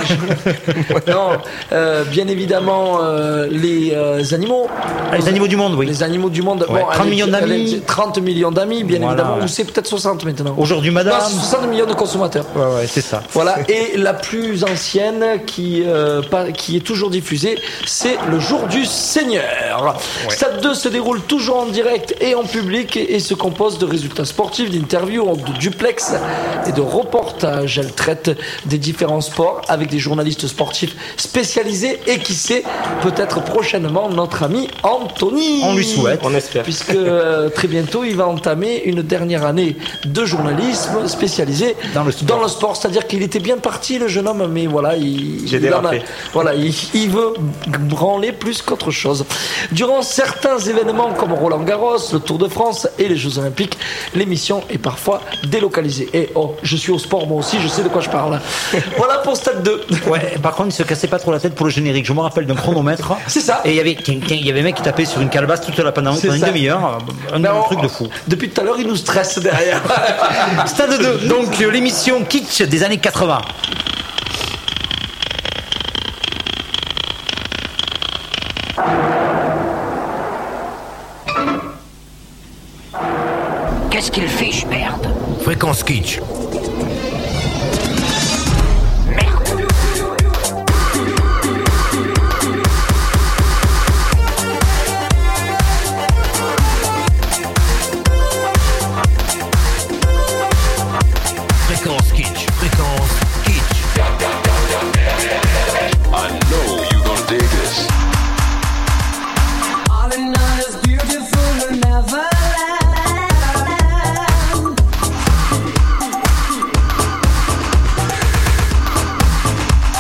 non, euh, bien évidemment, euh, les euh, animaux. Ah, les animaux du monde, oui. Les animaux du monde. Ouais, Bon, trente elle est- millions d'amis. elle est- trente millions d'amis, bien Voilà, évidemment. ouais. Ou c'est peut-être soixante maintenant. Aujourd'hui, Non, madame. c'est soixante millions de consommateurs. Ouais, ouais, c'est ça. Voilà, et la plus ancienne qui, euh, pas- qui est toujours diffusée, c'est le Jour du Seigneur. Stade deux se déroule toujours en direct et en public et, et se compose de résultats sportifs, d'interviews, de duplex et de reportages. Elle traite des différents sports avec des journalistes sportifs spécialisés et qui sait, peut-être prochainement notre ami Anthony. On lui souhaite. On espère. Puisque euh, très bientôt il va entamer une dernière année de journalisme spécialisé Dans le sport. dans le sport. C'est-à-dire qu'il était bien parti le jeune homme, mais voilà, il, J'ai il en a- dérapé. voilà, il, il veut branler plus qu'autre chose. Durant certains événements comme Roland Garros, le Tour de France et les Jeux Olympiques, l'émission est parfois délocalisée. Et oh, je suis au sport moi aussi, je sais de quoi je parle. Voilà pour Stade deux. Ouais, par contre, il se cassait pas trop la tête pour le générique. Je me rappelle d'un chronomètre. C'est ça. Et il y avait, il y avait un mec qui tapait sur une calebasse toute la pendant, C'est pendant une ça. demi-heure. Un, Ben, un on- truc de fou. Depuis tout à l'heure, il nous stresse derrière. Stade deux, donc euh, l'émission Kitsch des années quatre-vingts. Qu'est-ce qu'il fiche, merde? Fréquence Kitsch. Fréquence Kitsch. Fréquence Kitsch. I know you gonna dig this. All in all is beautiful and never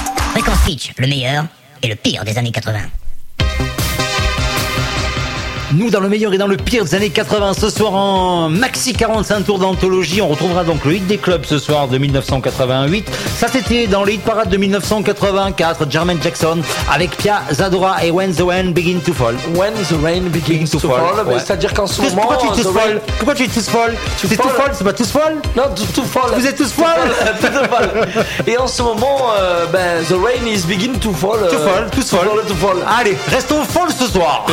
Fréquence Kitsch, le meilleur et le pire des années quatre-vingts. Nous, dans le meilleur et dans le pire des années quatre-vingts, ce soir en maxi quarante-cinq tours d'anthologie, on retrouvera donc le hit des clubs ce soir de mille neuf cent quatre-vingt-huit. Ça, c'était dans le hit parade de mille neuf cent quatre-vingt-quatre, Jermaine Jackson avec Pia Zadora et When the Rain Begin to Fall. When the Rain Begins to, to Fall, fall ouais. C'est-à-dire qu'en ce moment... Pourquoi tu es tous folle Pourquoi tu es tous folle C'est tout folle, c'est pas tous folle Non, tout, tout folle. Vous êtes tous folles Et en ce moment, euh, ben, the rain is begin to fall. Tout euh, folle, tous folles. To fall. Allez, restons folles ce soir.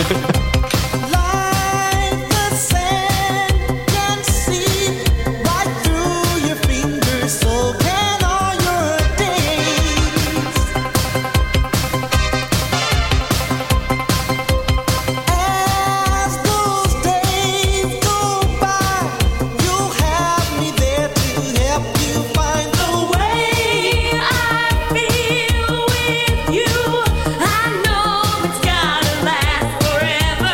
You, I know it's gotta last forever.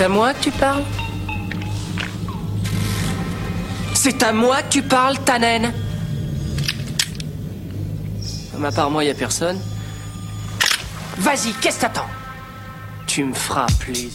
à moi que tu parles? C'est à moi que tu parles, ta naine? À part moi, y a personne. Vas-y, qu'est-ce que t'attends? Tu me feras plaisir.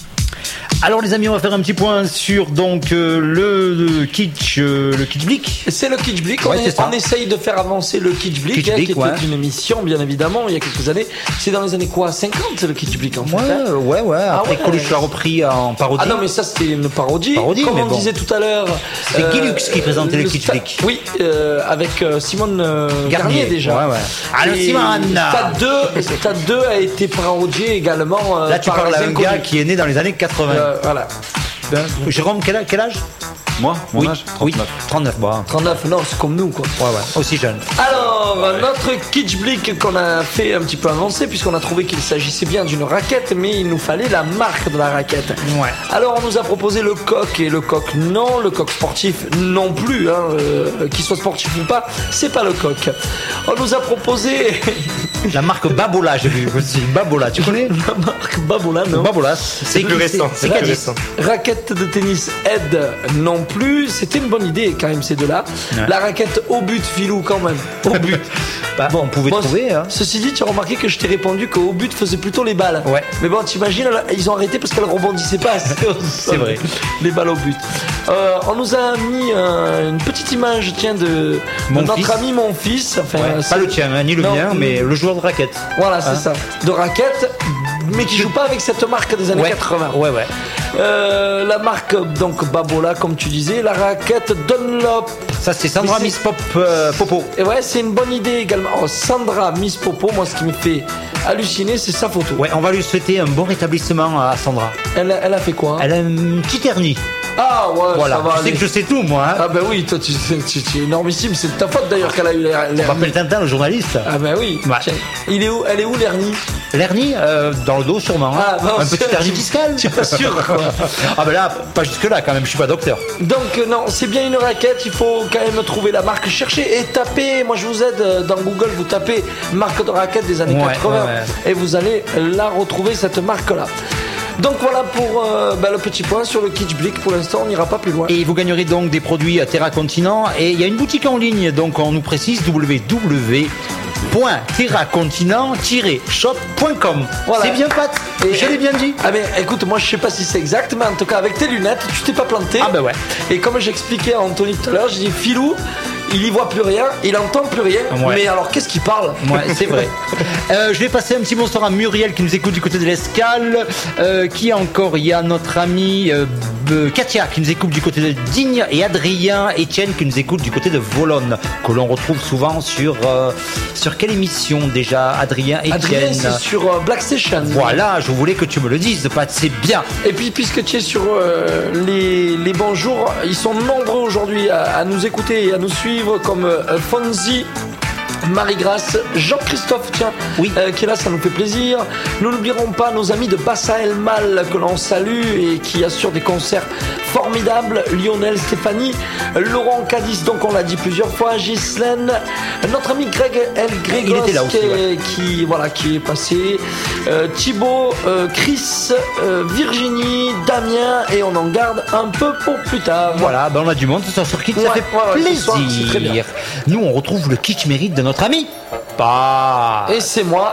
Alors les amis, on va faire un petit point sur donc euh, le, le kitsch, euh, le kitsch blick. C'est le kitsch blick. Ouais, on, est, on essaye de faire avancer le kitsch blick, Kitsch hein, Blick, qui était ouais. une émission, bien évidemment, il y a quelques années. C'est dans les années quoi, cinquante, le kitsch blick en fait. Ouais, hein ouais, ouais. Ah Après ouais. Coluche l'a repris en parodie. Ah non, mais ça c'était une parodie. Parodie, Comme mais on bon. disait tout à l'heure. C'est Guy Lux qui présentait le le kitsch sta- blick. Oui, euh, avec euh, Simone euh, Garnier. Garnier, déjà. ouais, ouais. Allô, Et Simone. Stade deux, Stade deux a été parodié également. euh, Là, tu par parles à les un inconnus. gars qui est né dans les années quatre-vingts. Euh, voilà. Ben, Jérôme, quel âge, quel âge Moi, mon oui, âge, oui, trente-neuf. trente-neuf, bon. trente-neuf, non, c'est comme nous quoi. Ouais, ouais, aussi jeune. Alors, notre kitsch blick qu'on a fait un petit peu avancer, puisqu'on a trouvé qu'il s'agissait bien d'une raquette, mais il nous fallait la marque de la raquette. Ouais. Alors, on nous a proposé le coq, et le coq non, le coq sportif non plus, hein, euh, qu'il soit sportif ou pas, c'est pas le coq. On nous a proposé La marque Babola, j'ai vu aussi. Babola, tu connais la marque Babola, non. Babola, C'est plus récent. C'est plus récent. Raquette de tennis Ed non plus. C'était une bonne idée quand même ces deux-là. Ouais. La raquette au but Filou quand même. Au but. Bah, bon, on pouvait Bon, trouver. Hein. Ceci dit, tu as remarqué que je t'ai répondu qu'au but faisait plutôt les balles. Ouais. Mais bon, t'imagines, ils ont arrêté parce qu'elles rebondissaient pas assez au sol. C'est vrai. Les balles au but. Euh, on nous a mis euh, une petite image, tiens, de, Mon de notre fils. ami mon fils. Enfin, Ouais, c'est- pas le tien, hein, ni le Non, mien, mais le joueur de raquette. Voilà, c'est Hein. ça. De raquette, mais qui joue pas avec cette marque des années Ouais. quatre-vingts. Ouais, ouais. Euh, la marque donc Babola comme tu disais, la raquette Dunlop. Ça, c'est Sandra Mais c'est- Miss Pop euh, Popo. Et ouais, c'est une bonne idée également. Oh, Sandra Miss Popo, moi ce qui me fait halluciner, c'est sa photo. Ouais, on va lui souhaiter un bon rétablissement à Sandra. Elle, a- elle a fait quoi? Elle a une petite hernie. Ah ouais, Voilà, ça va tu sais aller. que je sais tout, moi. Hein. Ah ben oui, toi tu, tu, tu es énormissime, c'est de ta faute d'ailleurs qu'elle a eu l'air. On m'appelle Tintin, le journaliste. Ah ben oui. Ouais. Tiens, il est où? Elle est où l'hernie? L'hernie, euh, dans le dos sûrement. Hein. Ah, non, un c'est- petit hernie fiscale. Je suis pas sûr quoi. Ah ben là, pas jusque-là quand même, je suis pas docteur. Donc euh, non, c'est bien une raquette, il faut quand même trouver la marque, chercher et taper, moi je vous aide euh, dans Google, vous tapez marque de raquette des années Ouais, quatre-vingts ouais, et vous allez la retrouver cette marque là. Donc voilà pour euh, bah, le petit point sur le kitsch blick, pour l'instant on n'ira pas plus loin. Et vous gagnerez donc des produits à Terra Continent. Et il y a une boutique en ligne, donc on nous précise w w w point terra continent tiret shop point com. Voilà. C'est bien, Pat. Et- Je l'ai bien dit. Ah mais écoute, moi je sais pas si c'est exact, mais en tout cas avec tes lunettes, tu t'es pas planté. Ah ben ouais. Et comme j'expliquais à Anthony tout à l'heure, j'ai dit Filou, il y voit plus rien, il entend plus rien, Ouais. mais alors qu'est-ce qu'il parle? Ouais, c'est vrai. Euh, je vais passer un petit bonsoir à Muriel qui nous écoute du côté de l'Escale. Euh, qui encore? Il y a notre ami euh, B- Katia qui nous écoute du côté de Digne et Adrien Etienne qui nous écoute du côté de Volonne, que l'on retrouve souvent sur euh, sur quelle émission déjà? Adrien Etienne. Adrien, c'est sur euh, Black Station. Voilà, je voulais que tu me le dises, Pat, c'est bien. Et puis puisque tu es sur euh, les, les bons jours, ils sont nombreux aujourd'hui à, à nous écouter et à nous suivre comme euh, Fonzie, Marie-Grâce, Jean-Christophe, tiens, Oui. euh, qui est là, ça nous fait plaisir. Nous n'oublierons pas nos amis de Bassa El Mal que l'on salue et qui assurent des concerts formidables. Lionel, Stéphanie, Laurent Cadiz, donc on l'a dit plusieurs fois, Ghislaine, notre ami Greg El Grégos, Il était là aussi, qui, est, ouais. qui, voilà, qui est passé, euh, Thibaut, euh, Chris, euh, Virginie, Damien, et on en garde un peu pour plus tard. Voilà, ben on a du monde ce soir sur Kitsch, Ouais, ça fait ouais, ouais, ce soir, plaisir. c'est très bien. Nous, on retrouve le Kitsch mérite de notre ami. Pas. Et c'est moi,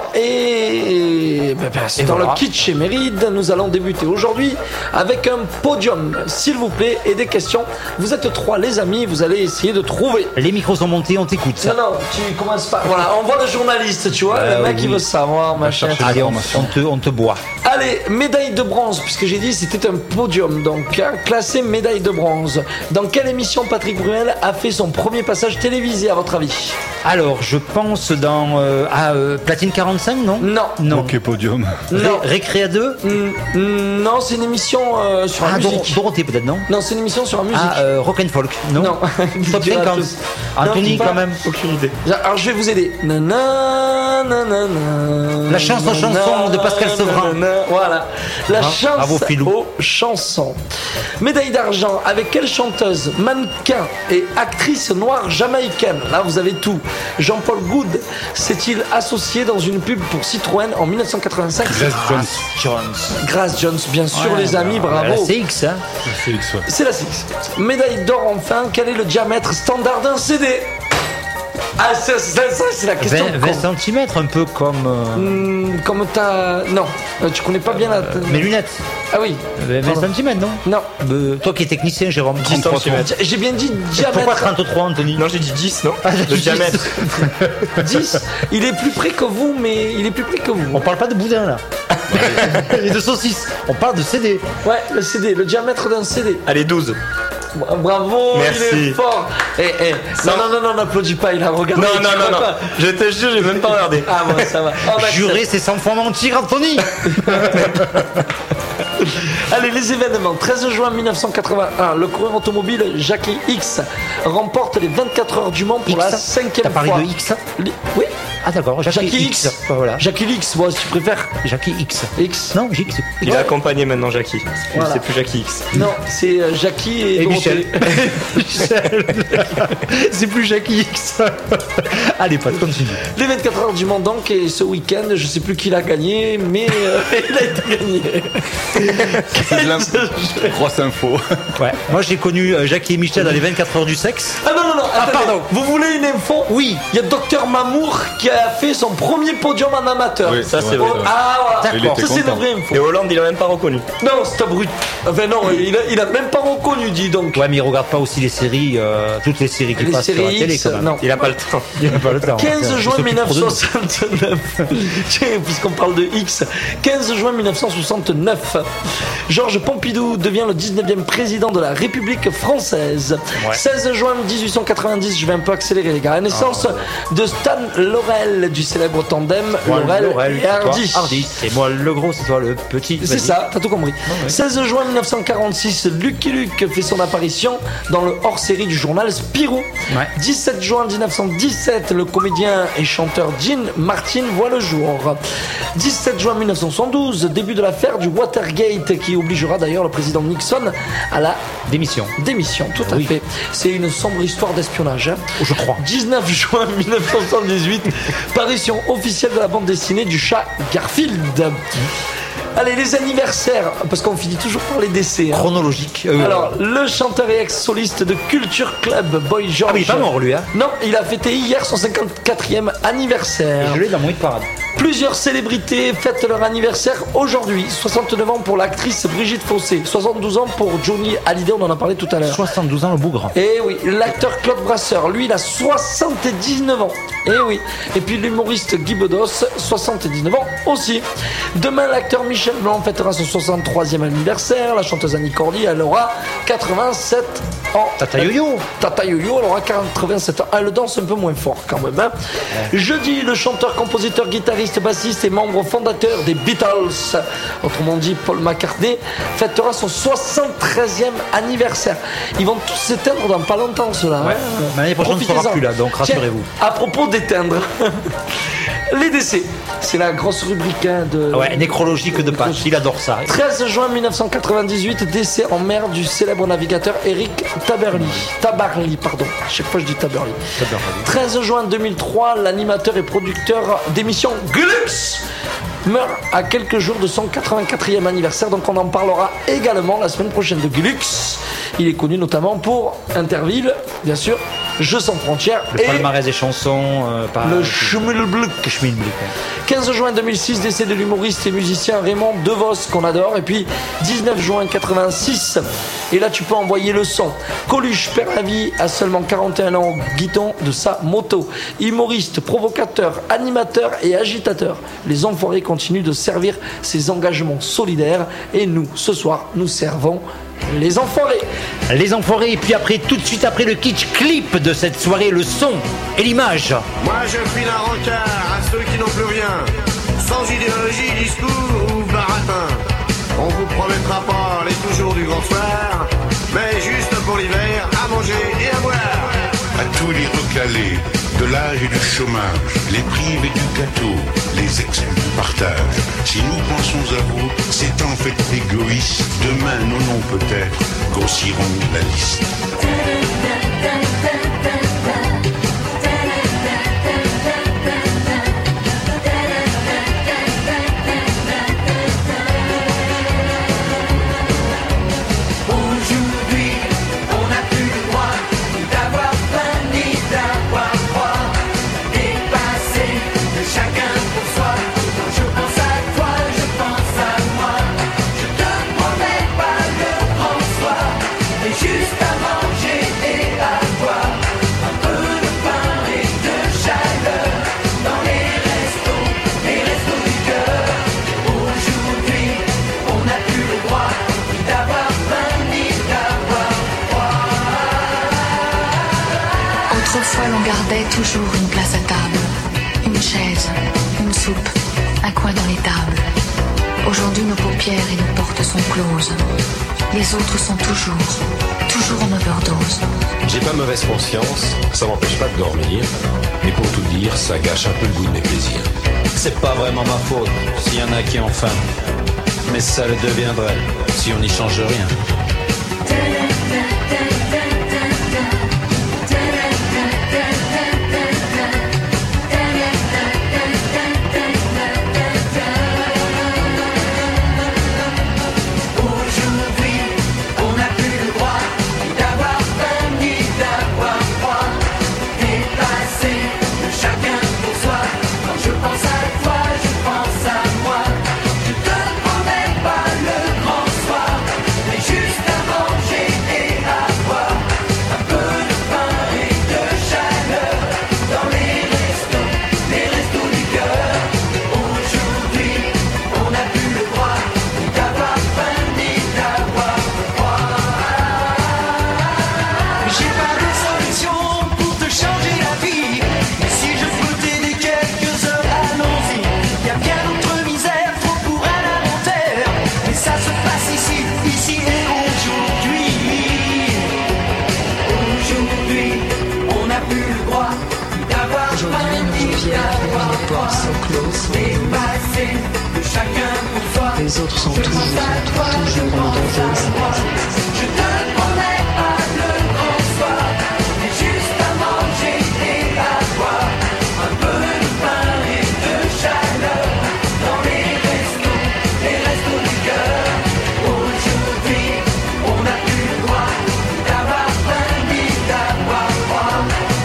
et, ben, ben, c'est Et dans voilà. le kitsch éméride, nous allons débuter aujourd'hui avec un podium, s'il vous plaît, et des questions. Vous êtes trois les amis, vous allez essayer de trouver. Les micros sont montés, on t'écoute. Non, non, tu commences pas. Voilà, on voit le journaliste, tu vois, Euh, le mec oui. il veut savoir, machin. Allez, on, on te, on te boit. Allez, médaille de bronze, puisque j'ai dit c'était un podium, donc hein, classé médaille de bronze. Dans quelle émission Patrick Bruel a fait son premier passage télévisé, à votre avis? Alors, je pense dans euh, à euh, Platine quarante-cinq, non? Non. Non. Ok, podium. Non. Ré- Récréa deux? Mm, mm, non, c'est une émission euh, sur la Ah, Dor- musique. Dorothée peut-être, non? Non, c'est une émission sur la musique. Ah, euh, Rock and Folk, non? Non. Top Tu diras cinquante. tous. Anthony, Non, pas- quand même. Aucune idée. Alors je vais vous aider. Nanana, nanana, La chanson, chanson de Pascal Sevran. nanana. Voilà. La Bra- chance bravo, Philou. aux chansons. Médaille d'argent avec quelle chanteuse, mannequin et actrice noire jamaïcaine? Là vous avez tout. Jean-Paul Goud s'est-il associé dans une pub pour Citroën en mille neuf cent quatre-vingt-cinq? Grace Jones. Grace Jones, bien sûr, Ouais, les amis, bah, bravo. La C X, hein. La C X, ouais. C'est la C X. Médaille d'or enfin, quel est le diamètre standard d'un C D? Ah, ça, ça, ça, c'est la question. vingt, vingt centimètres, un peu comme. Euh... Mmh, comme ta. Non, euh, tu connais pas bien la. Euh, mes lunettes. Ah oui. vingt centimètres, non? Non. Euh, toi qui es technicien, Jérôme. dix centimètres. J'ai bien dit diamètre. Pourquoi trente-trois, Anthony? Non, j'ai dit dix, non? Ah, Le diamètre. dix. Il est plus près que vous, mais il est plus près que vous. On parle pas de boudin là. Et de saucisses. On parle de C D. Ouais, le C D, le diamètre d'un C D. Allez, douze. Bravo, Merci. il est fort. Eh, eh. Non, non, non, non, n'applaudis pas, il a regardé. Non, non, non, non. Je te jure, j'ai même pas regardé. Ah, bon, ça va. Oh, bah, Juré, c'est sans fois mentir, Anthony. Allez, les événements. treize juin mille neuf cent quatre-vingt-un, le coureur automobile Jackie X remporte les vingt-quatre heures du Mans pour X. la cinquième T'as parlé fois. de X? Li- Oui. Ah d'accord, Jackie, Jackie X. X. Voilà. Jackie X, moi, si tu préfères. Jackie X. X. Non, J X. Il est accompagné maintenant, Jackie. Voilà. C'est plus Jackie X. Non, c'est euh, Jackie et, Et Dorothée. Michel. C'est plus Jackie X. Allez, pas continue. Les vingt-quatre heures du Mans donc, et ce week-end, je sais plus qui l'a gagné, mais euh, il a été gagné. C'est de l'info. Grosse info. Ouais. Moi j'ai connu euh, Jackie et Michel dans les vingt-quatre heures du sexe. Ah non, non, non, attendez. pardon. Vous voulez une info? Oui. Il y a Docteur Mamour qui a fait son premier podium en amateur. Oui, ça, c'est Oh, vrai. Ah, voilà. D'accord. Ça, c'est une vraie info. Et Hollande, il a même pas reconnu. Non, c'est un brut. Enfin, non, il a, il a même pas reconnu, dis donc. Ouais, mais il regarde pas aussi les séries, euh, toutes les séries qui Les passent sur séries la télé X, quand même. non. Il a pas le temps. Il n'a pas le temps. quinze Il juin s'occupe mille neuf trop cent de nous. soixante-neuf. Tiens, puisqu'on parle de X. quinze juin mille neuf cent soixante-neuf. Georges Pompidou devient le dix-neuvième président de la République française. Ouais. seize juin mille huit cent quatre-vingt-dix, je vais un peu accélérer les gars. La naissance de Stan Laurel, du célèbre tandem Moi, Laurel, et c'est toi, Hardy. Hardy. C'est moi le gros, c'est toi le petit. C'est Vas-y. ça, t'as tout compris. ouais. seize juin mille neuf cent quarante-six, Lucky Luke fait son apparition dans le hors-série du journal Spirou. Ouais. dix-sept juin mille neuf cent dix-sept, le comédien et chanteur Dean Martin voit le jour. dix-sept juin mille neuf cent soixante-douze, début de l'affaire du Watergate qui obligera d'ailleurs le président Nixon à la Démission. démission. Tout à Oui. fait. C'est une sombre histoire d'espionnage. hein. Je crois. dix-neuf juin mille neuf cent soixante-dix-huit, parution officielle de la bande dessinée du chat Garfield. Allez, les anniversaires, parce qu'on finit toujours par les décès. hein. Chronologique. Euh, Alors, le chanteur et ex-soliste de Culture Club, Boy George. Ah, mais il est pas mort lui, hein. Non, il a fêté hier son cinquante-quatrième anniversaire. Je l'ai dans mon hit parade. Plusieurs célébrités fêtent leur anniversaire aujourd'hui. soixante-neuf ans pour l'actrice Brigitte Fossé, soixante-douze ans pour Johnny Hallyday, on en a parlé tout à l'heure. soixante-douze ans le bougre. Et oui, l'acteur Claude Brasseur, lui, il a soixante-dix-neuf ans. Et oui. Et puis l'humoriste Guy Bedos, soixante-dix-neuf ans aussi. Demain, l'acteur Michel Blanc fêtera son soixante-troisième anniversaire. La chanteuse Annie Cordy, elle aura quatre-vingt-sept ans. Tata Yo-Yo. Tata Yo-Yo, elle aura quatre-vingt-sept ans. Elle danse un peu moins fort quand même. Hein. Jeudi, le chanteur, compositeur, guitariste, bassiste et membre fondateur des Beatles, autrement dit Paul McCartney, fêtera son soixante-treizième anniversaire. Ils vont tous s'éteindre dans pas longtemps, ceux-là. Ouais. hein. Mais l'année prochaine, on ne sera Profitez-en. plus là, donc Tiens, rassurez-vous. à propos d'éteindre, les décès, c'est la grosse rubrique hein, de. Ouais, nécrologique de Pâques. Il adore ça. treize juin mille neuf cent quatre-vingt-dix-huit, décès en mer du célèbre navigateur Eric Tabarly. Tabarly, pardon. À chaque fois, je dis Tabarly. treize juin deux mille trois, l'animateur et producteur d'émission Glux meurt à quelques jours de son quatre-vingt-quatrième anniversaire. Donc, on en parlera également la semaine prochaine de Glux. Il est connu notamment pour Interville, bien sûr, Jeux sans frontières Le et palmarès des chansons. Euh, par... le Schmilblick. Schmilblick. quinze juin deux mille six, décès de l'humoriste et musicien Raymond DeVos, qu'on adore. Et puis dix-neuf juin quatre-vingt-six, et là tu peux envoyer le son. Coluche perd la vie à seulement quarante et un ans au guidon de sa moto. Humoriste, provocateur, animateur et agitateur. Les enfoirés continuent de servir ses engagements solidaires. Et nous, ce soir, nous servons les enfoirés. Les enfoirés, et puis après, tout de suite après le kitsch clip de cette soirée, le son et l'image. Moi je file un rencard à ceux qui n'ont plus rien, sans idéologie, discours ou baratin. On vous promettra pas les toujours du grand soir, mais juste pour l'hiver, à manger et à boire. À tous les recalés, de l'âge et du chômage, les privés du gâteau, les exclus du partage. Si nous pensons à vous, c'est en fait égoïste. Demain, nos noms peut-être grossiront la liste. Autrefois, l'on gardait toujours une place à table, une chaise, une soupe, un coin dans les tables. Aujourd'hui, nos paupières et nos portes sont closes. Les autres sont toujours, toujours en overdose. J'ai pas mauvaise conscience, ça m'empêche pas de dormir. Mais pour tout dire, ça gâche un peu le goût de mes plaisirs. C'est pas vraiment ma faute s'il y en a qui ont faim. Mais ça le deviendrait si on n'y change rien. Les autres sont toujours, toujours en overdose. Je te promets pas le grand soir, mais juste à manger et à boire. Un peu de pain et de chaleur dans les restos, les restos du cœur. Aujourd'hui, on n'a plus le droit d'avoir faim ni d'avoir froid.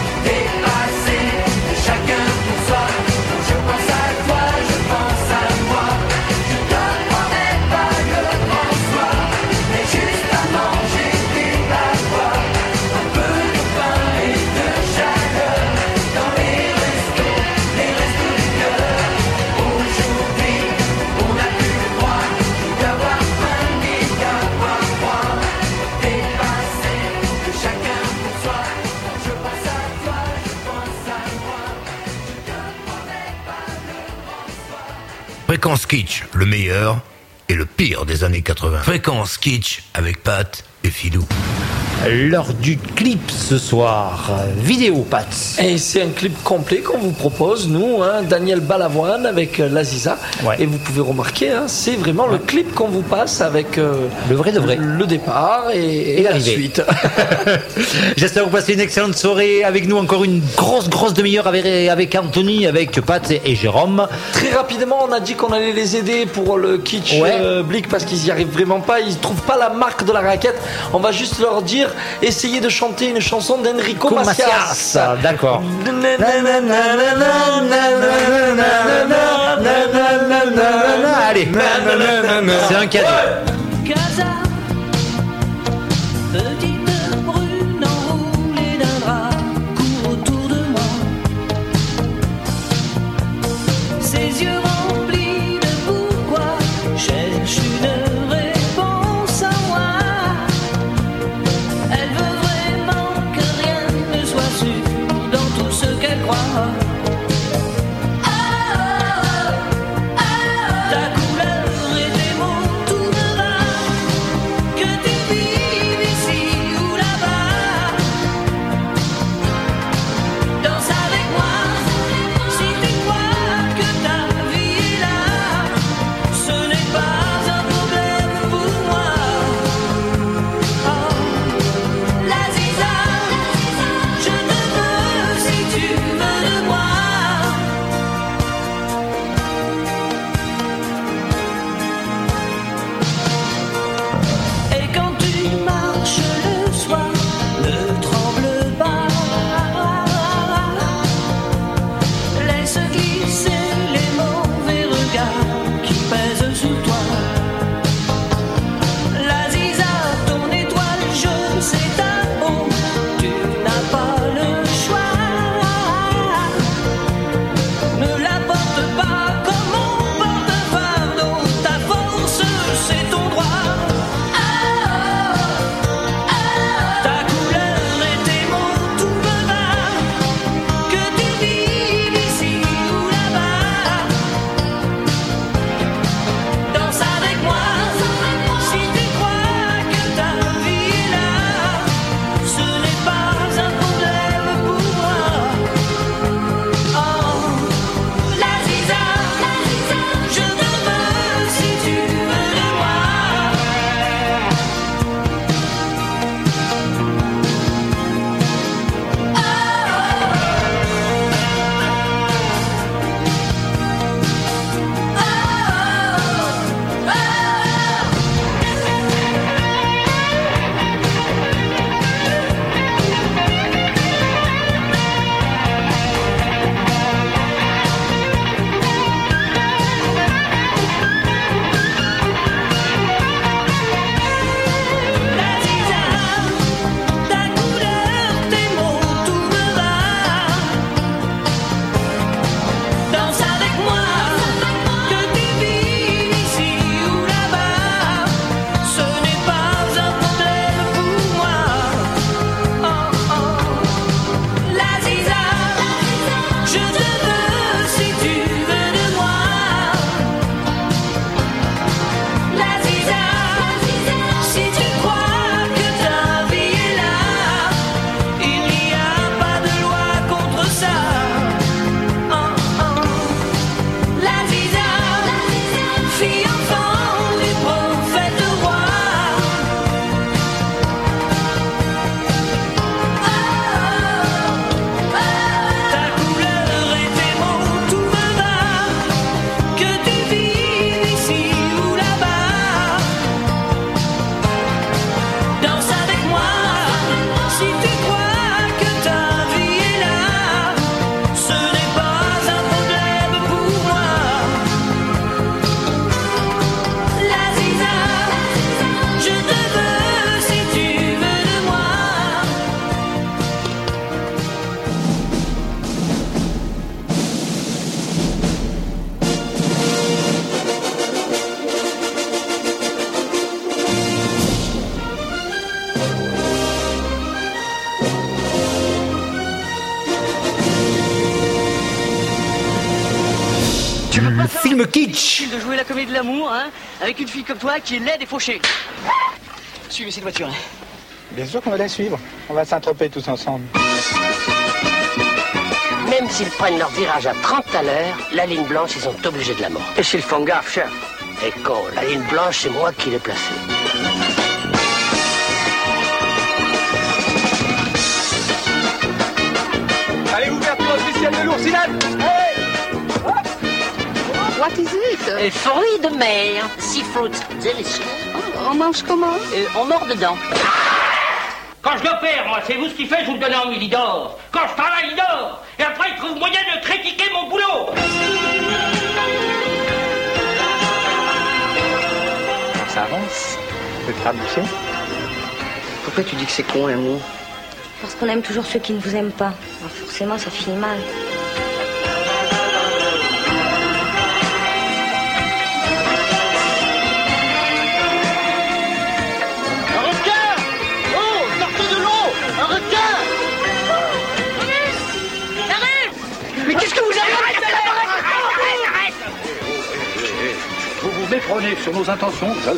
Dépassé de chacun pour soi. Quand je pense à toi, je pense à moi. Je te promets pas le grand soir, mais juste à manger et à boire. Un peu de pain et de chaleur dans les restos, les restos du cœur. Aujourd'hui, on n'a plus le droit d'avoir faim ni d'avoir froid. Dépassé de chacun pour soi. Quand je pense à toi, je pense à moi. Je te promets pas le grand soir. Fréquence Kitsch, le meilleur et le pire des années quatre-vingts. Fréquence Kitsch avec Pat et Philou. L'heure du clip ce soir. Vidéo, Pat. Et c'est un clip complet qu'on vous propose, nous, hein, Daniel Balavoine avec euh, l'Aziza. Ouais. Et vous pouvez remarquer, hein, c'est vraiment le clip qu'on vous passe avec euh, le vrai de vrai. Le départ et, et, Et la l'arrivée. suite. J'espère que vous passez une excellente soirée avec nous. Encore une grosse, grosse demi-heure avec, avec Anthony, avec Pat et Jérôme. Très rapidement, on a dit qu'on allait les aider pour le kitsch Ouais. euh, Blick parce qu'ils y arrivent vraiment pas. Ils trouvent pas la marque de la raquette. On va juste leur dire essayez de chanter une chanson d'Enrico Macias. Macias. D'accord. Allez, c'est un cadeau. Casa, petite brune enroulée d'un drap, court autour de moi. Ses yeux remplis de pourquoi cherche une réponse à moi. Elle veut vraiment que rien ne soit sûr dans tout ce qu'elle croit. Ta couleur et tes mots, tout me va. film kitsch. De jouer la comédie de l'amour, hein, avec une fille comme toi qui est laide et fauchée. Suivez cette voiture. Bien sûr qu'on va la suivre. On va s'entroper tous ensemble. Même s'ils prennent leur virage à trente à l'heure, la ligne blanche, ils sont obligés de la mort. Et s'ils font gaffe, chef. Et con, la ligne blanche, c'est moi qui l'ai placée. Allez, ouverture officielle de l'Oursinade. Hey! What is it? Et fruits de mer. Seafood, délicieux. On mange comment? Et on mord dedans. Quand je l'opère, moi, c'est vous ce qui fait, je vous le donne en mille, il dort. Quand je travaille, il dort. Et après, il trouve moyen de critiquer mon boulot. Ça avance. Tu peux te raboucher. Pourquoi tu dis que c'est con, l'amour? Parce qu'on aime toujours ceux qui ne vous aiment pas. Alors forcément, ça finit mal. Un requin! Oh, sortez de l'eau! Un requin! Arrête! Mais qu'est-ce que vous avez? Arrête! Arrête! Arrête! Vous vous méprenez sur nos intentions, vous allez.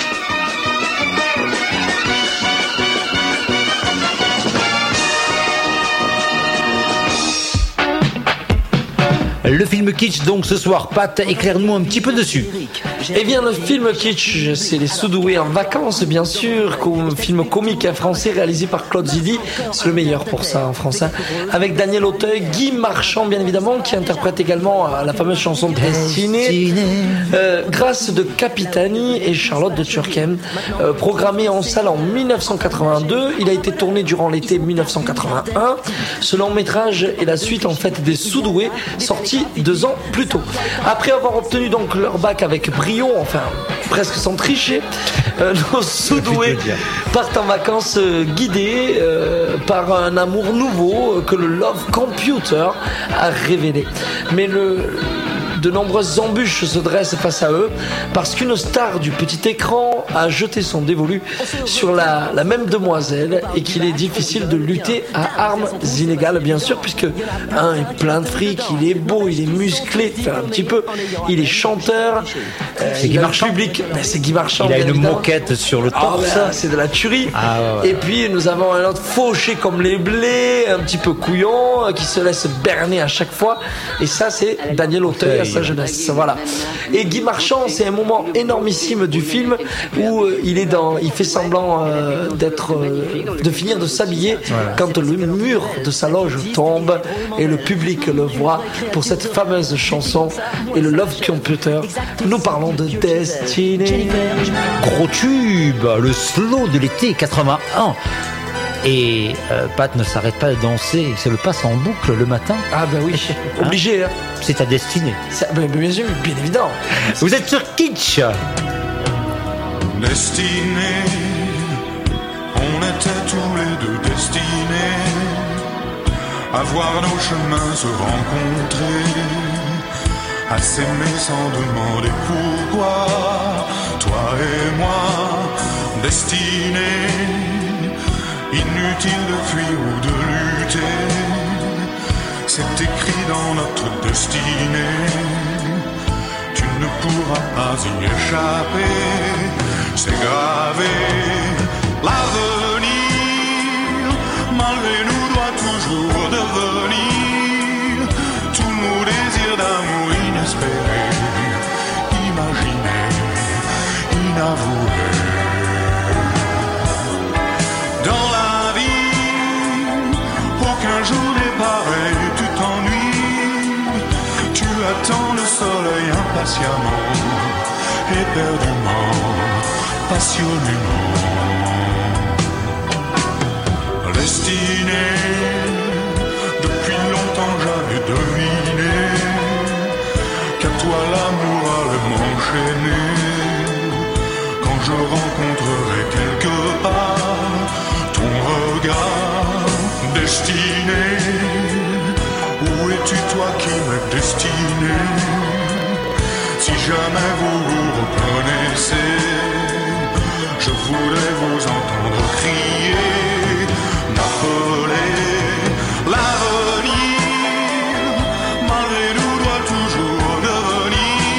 Le film kitsch, donc, ce soir. Pat, éclaire-nous un petit peu dessus. Eh bien, le film kitsch, c'est Les Sudoués en vacances, bien sûr, un film comique hein, français réalisé par Claude Zidi. C'est le meilleur pour ça en français. Avec Daniel Auteuil, Guy Marchand, bien évidemment, qui interprète également la fameuse chanson Destinée, euh, Grâce de Capitani et Charlotte de Turckheim. Euh, programmé en salle en dix-neuf cent quatre-vingt-deux, il a été tourné durant l'été dix-neuf cent quatre-vingt-un. Ce long métrage est la suite en fait des Sudoués, sorti deux ans plus tôt. Après avoir obtenu donc leur bac avec brio, enfin presque sans tricher, euh, nos Sudoués partent en vacances euh, guidés euh, par un amour nouveau euh, que le Love Computer a révélé. Mais le de nombreuses embûches se dressent face à eux parce qu'une star du petit écran a jeté son dévolu sur la, la même demoiselle et qu'il est difficile de lutter à armes inégales, bien sûr, puisque un est plein de fric, il est beau, il est musclé, enfin, un petit peu, il est chanteur, euh, c'est Guy Marchand. Public, ben, c'est Guy Marchand. Il a une évidemment. moquette sur le torse. Ah, ben, c'est de la tuerie. Ah, ouais, ouais. Et puis nous avons un autre fauché comme les blés, un petit peu couillon, euh, qui se laisse berner à chaque fois. Et ça, c'est Daniel Auteuil à sa jeunesse. Voilà. Et Guy Marchand, c'est un moment énormissime du film où euh, il est dans, il fait semblant euh, d'être, euh, de finir de s'habiller voilà. Quand le mur de sa loge tombe et le public le voit pour cette fameuse chanson et le Love Computer. Nous parlons de Destinée. Gros tube, le slow de l'été quatre-vingt-un. Et euh, Pat ne s'arrête pas de danser, c'est le passe en boucle le matin. Ah ben oui, hein, obligé. Hein. C'est ta destinée. Ça, ben, bien sûr, bien évidemment. Vous êtes sur Kitsch. Destinée, on était tous les deux destinés à voir nos chemins se rencontrer, à s'aimer sans demander pourquoi. Toi et moi, destinés, inutile de fuir ou de lutter, c'est écrit dans notre destinée. Tu ne pourras pas y échapper, c'est gravé. L'avenir, malgré nous, doit toujours devenir tous nos désirs d'amour inespérés, imaginés, inavoués. Dans la vie, aucun jour n'est pareil, tu t'ennuies, tu attends le soleil impatiemment, éperdument, passionnément. Destinée, depuis longtemps j'avais deviné qu'à toi l'amour allait m'enchaîner. Quand je rencontrerai quelque part ton regard destiné, où es-tu toi qui m'es destiné? Si jamais vous vous reconnaissez, je voudrais vous entendre crier, m'appeler. L'avenir, malgré nous, doit toujours devenir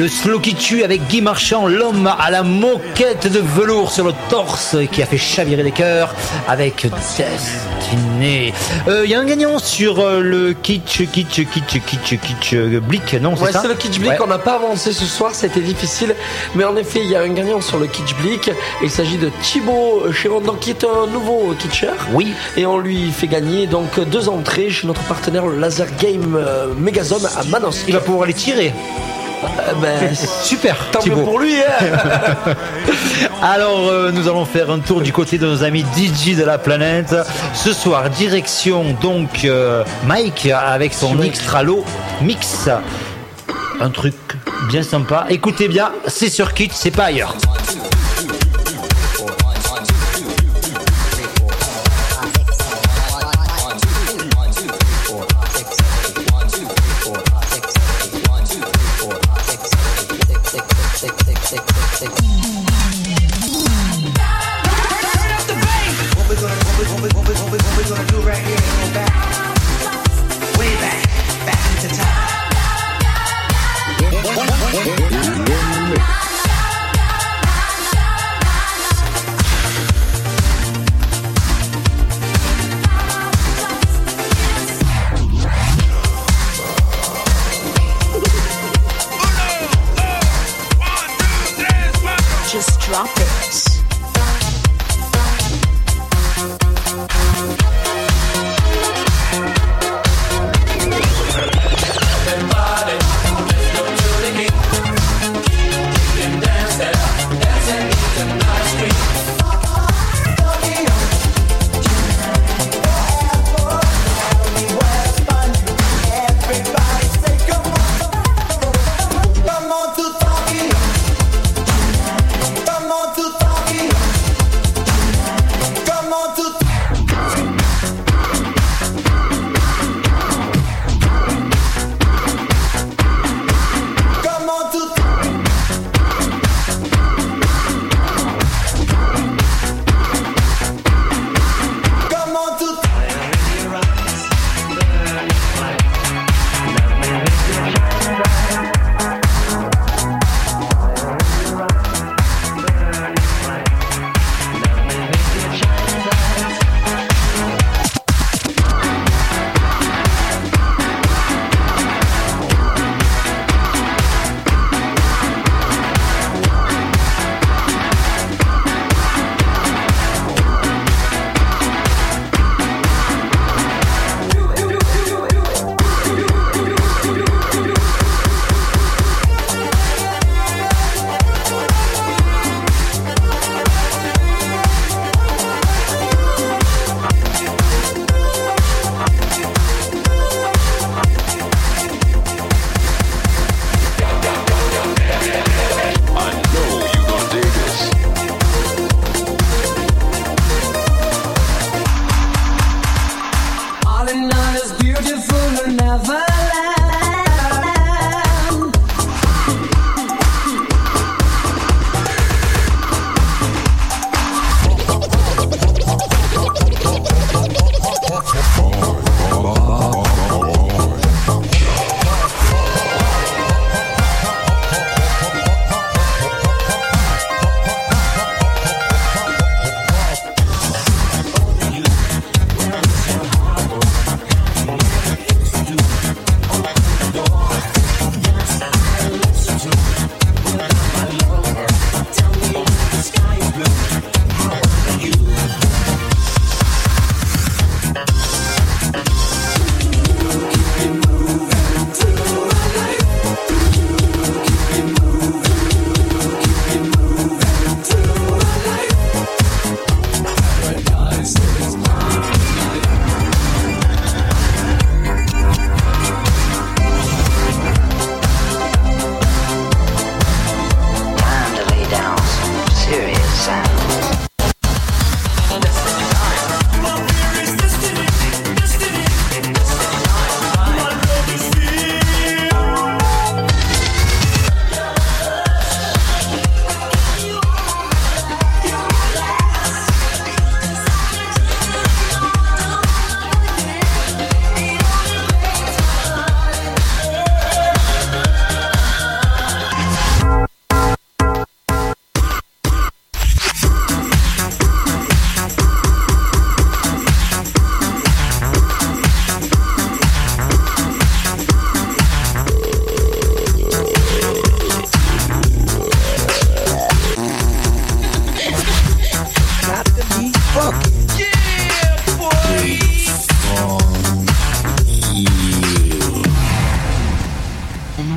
Le slow qui tue avec Guy Marchand, l'homme à la moquette de velours sur le torse qui a fait chavirer les cœurs avec Destiné. Il euh, y a un gagnant sur euh, le kitsch, kitsch, kitsch, kitsch, kitsch, euh, Blick, non c'est ouais, ça? C'est le kitsch Blick, ouais. On n'a pas avancé ce soir, c'était difficile, mais en effet il y a un gagnant sur le kitsch Blick. Il s'agit de Thibaut Chirondon qui est un nouveau kitcher. Oui. Et on lui fait gagner donc deux entrées chez notre partenaire le Laser Game euh, Megazone à Manosque. Il va pouvoir les tirer. Euh, ben, super, tant mieux pour lui. Hein. Alors, euh, nous allons faire un tour du côté de nos amis D J de la planète. Ce soir, direction donc euh, Mike avec son Xtralo Mix. Un truc bien sympa. Écoutez bien, c'est sur Kitsch, c'est pas ailleurs.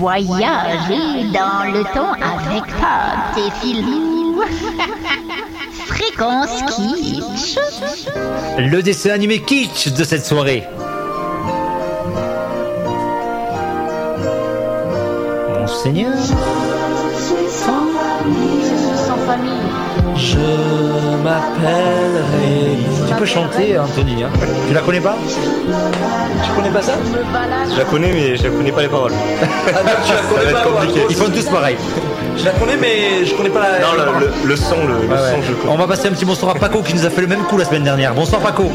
Voyager dans le temps avec Pat et Philou. Fréquence kitsch. Le dessin animé kitsch de cette soirée. Monseigneur. Sans famille. Je m'appelle Rémi. Tu peux chanter, Anthony, hein. Tu la connais pas? Tu connais pas ça? Je la connais, mais je connais pas les paroles. Ah non, tu la connais Ça va pas, être compliqué. Ils font tous pareil. Je la connais, mais je connais pas la. Non, le, le, le son, le, le Ah ouais. son, je connais. On va passer un petit bonsoir à Paco qui nous a fait le même coup la semaine dernière. Bonsoir Paco.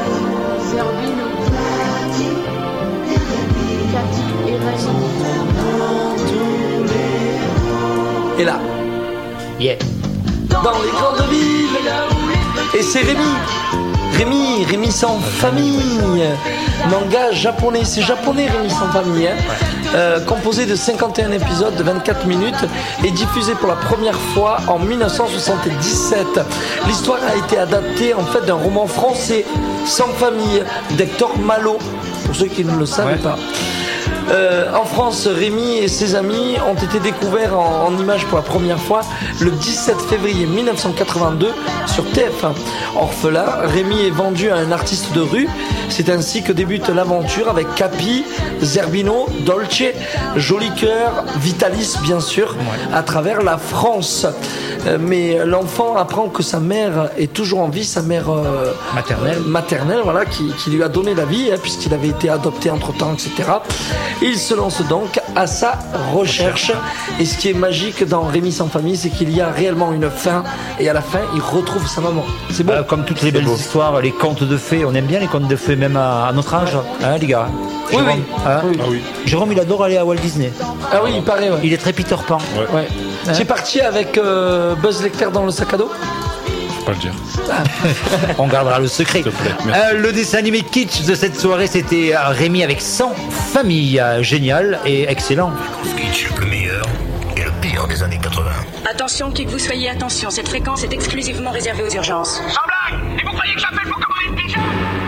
Et là. Yeah. Dans les grandes villes. Et c'est Rémi. Rémi, Rémi sans famille. Manga japonais. C'est japonais, Rémi sans famille. Hein. Euh, composé de cinquante et un épisodes de vingt-quatre minutes et diffusé pour la première fois en dix-neuf cent soixante-dix-sept. L'histoire a été adaptée en fait d'un roman français, Sans famille, d'Hector Malot, pour ceux qui ne le savaient Ouais. pas. Euh, en France, Rémi et ses amis ont été découverts en, en images pour la première fois le dix-sept février mille neuf cent quatre-vingt-deux sur T F un. Orphelin, Rémi est vendu à un artiste de rue. C'est ainsi que débute l'aventure avec Capi, Zerbino, Dolce, Joli Cœur, Vitalis bien sûr, à travers la France. Euh, mais l'enfant apprend que sa mère est toujours en vie, sa mère euh, Maternelle. euh, maternelle, voilà, qui, qui lui a donné la vie, hein, puisqu'il avait été adopté entre-temps, et cetera. Il se lance donc à sa recherche. Et ce qui est magique dans Rémi sans famille, c'est qu'il y a réellement une fin. Et à la fin, il retrouve sa maman. C'est beau. Euh, comme toutes les belles beau. histoires, les contes de fées, on aime bien les contes de fées, même à, à notre âge, hein, les gars. Oui, Jérôme, oui. hein Oui. Ah oui. Jérôme, il adore aller à Walt Disney. Ah oui, il paraît, ouais. Il est très Peter Pan. Ouais. Hein Tu es parti avec euh, Buzz l'éclair dans le sac à dos? Faut pas le dire. On gardera le secret. S'il te plaît, merci. Euh, le dessin animé kitsch de cette soirée, c'était euh, Rémi avec Sans famille. Euh, génial et excellent. Kitsch, le meilleur et le pire des années quatre-vingts. Attention, qui que vous soyez, attention, cette fréquence est exclusivement réservée aux urgences. Sans blague. Et vous croyez que j'appelle pour commander une pizza?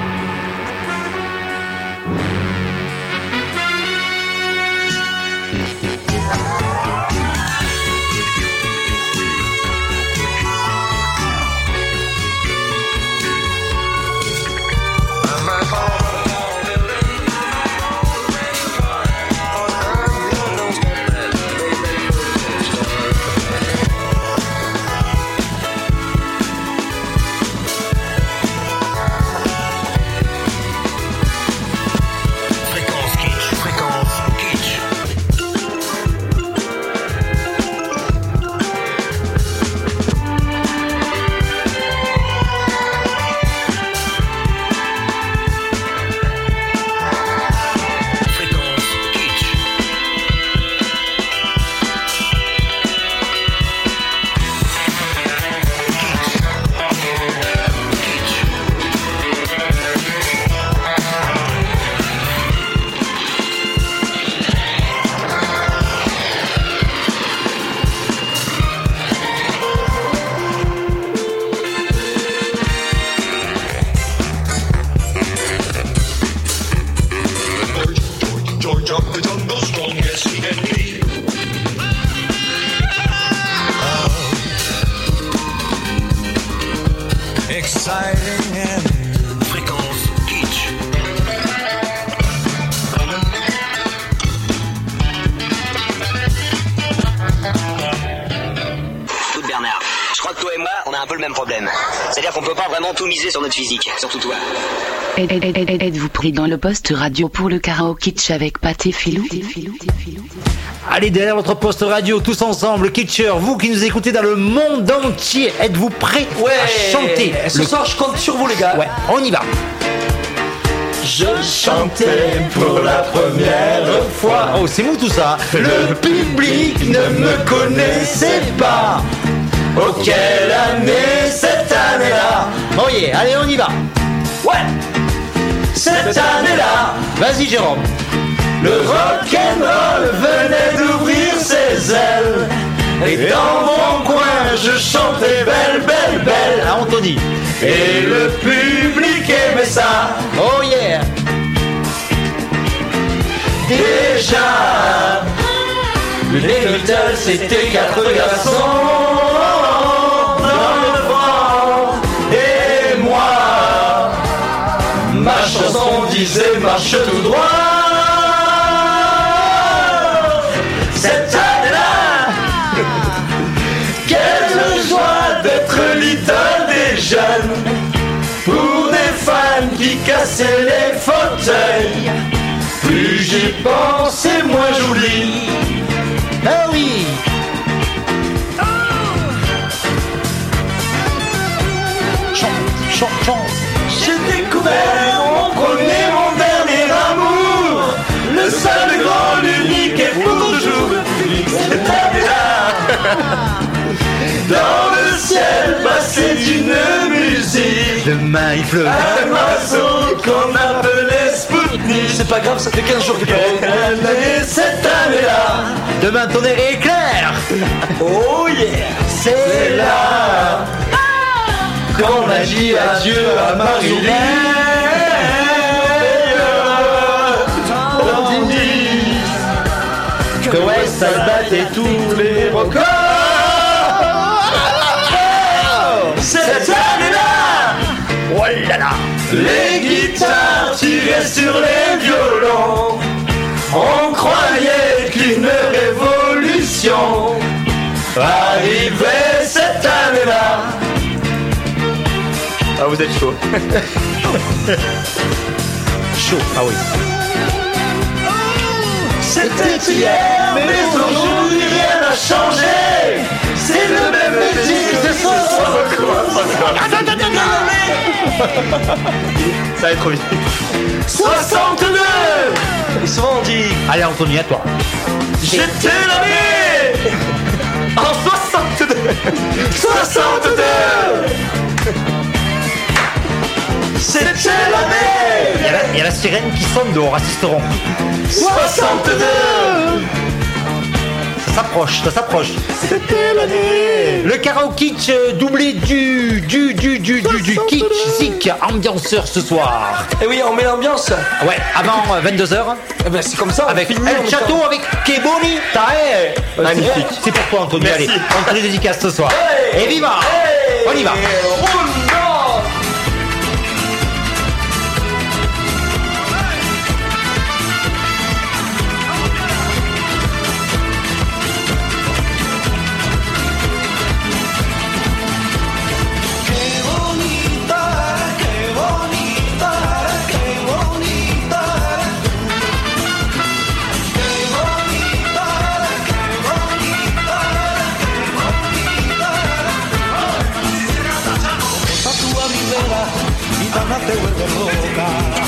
Fréquence kitsch, fréquence kitsch. Fréquence kitsch. George of the jungle, strongest enemy. Exciting and Fréquence kitsch. Écoute Bernard, je crois que toi et moi, on a un peu le même problème. C'est-à-dire qu'on peut pas vraiment tout miser sur notre physique, surtout toi. Aide- aide- aide- aide- Êtes-vous pris dans le poste radio pour le karaoke kitsch avec Pat et Philou? Allez, derrière votre poste radio, tous ensemble, Kitcher, vous qui nous écoutez dans le monde entier, êtes-vous prêts Ouais. à chanter? Ce Le- soir, je compte sur vous, les gars. Ouais, on y va. Je chantais pour la première fois. Oh, c'est mou tout ça. Le public ne me connaissait pas. Oh, quelle année cette année-là. Oh yeah, allez, on y va. Ouais. Cette année-là. Vas-y, Jérôme. Le rock'n'roll venait d'ouvrir ses ailes. Et dans mon coin, je chantais belle, belle, belle. Ah, Anthony. Et le public aimait ça. Oh yeah. Déjà, Les Beatles c'était quatre garçons dans le vent. Et moi, ma chanson disait marche tout droit. Cette année-là, quelle joie d'être l'idole des jeunes. Pour des fans qui cassaient les fauteuils. Plus j'y pense et moins j'oublie. Ah oui. Chante, chante, chante. J'ai découvert mon premier, mon dernier amour. Le seul, le grand, l'unique et pour toujours. Cette année-là, dans le ciel passait une musique. Demain il pleut. Un oiseau qu'on appelait Spoutnik. C'est pas grave, ça fait quinze jours que tu et cette année-là, demain tonnerre et éclair. Oh yeah, c'est là qu'on a dit adieu à Marilyn. On dit que ouais, ça battait tous les records. Cette année-là, oh là là, les guitares tiraient sur les violons. On croyait qu'une révolution arrivait cette année-là. Ah, vous êtes chaud. Chaud, ah oui. C'était hier, mais aujourd'hui rien n'a changé. C'est le même métier que ce soir. Ça va être trop vite. soixante-deux. Et souvent on dit allez Anthony, à toi. j'étais l'année en soixante-deux. soixante-deux. C'était l'année. Il y, a la, il y a la sirène qui sonne dehors, assisteront. soixante-deux. Ça s'approche, ça s'approche. C'était l'année. Le karaoke euh, doublé du du du du du du kitsch zik ambianceur ce soir. Et oui, on met l'ambiance. Ouais, avant euh, vingt-deux heures. Eh ben c'est comme ça. Avec finit, El Chateau, avec Keboni. Tae. Magnifique. C'est pour toi Anthony. Merci. Allez, on te les dédicace ce soir. Hey. Et viva. Hey. On y va. Te vuelve loca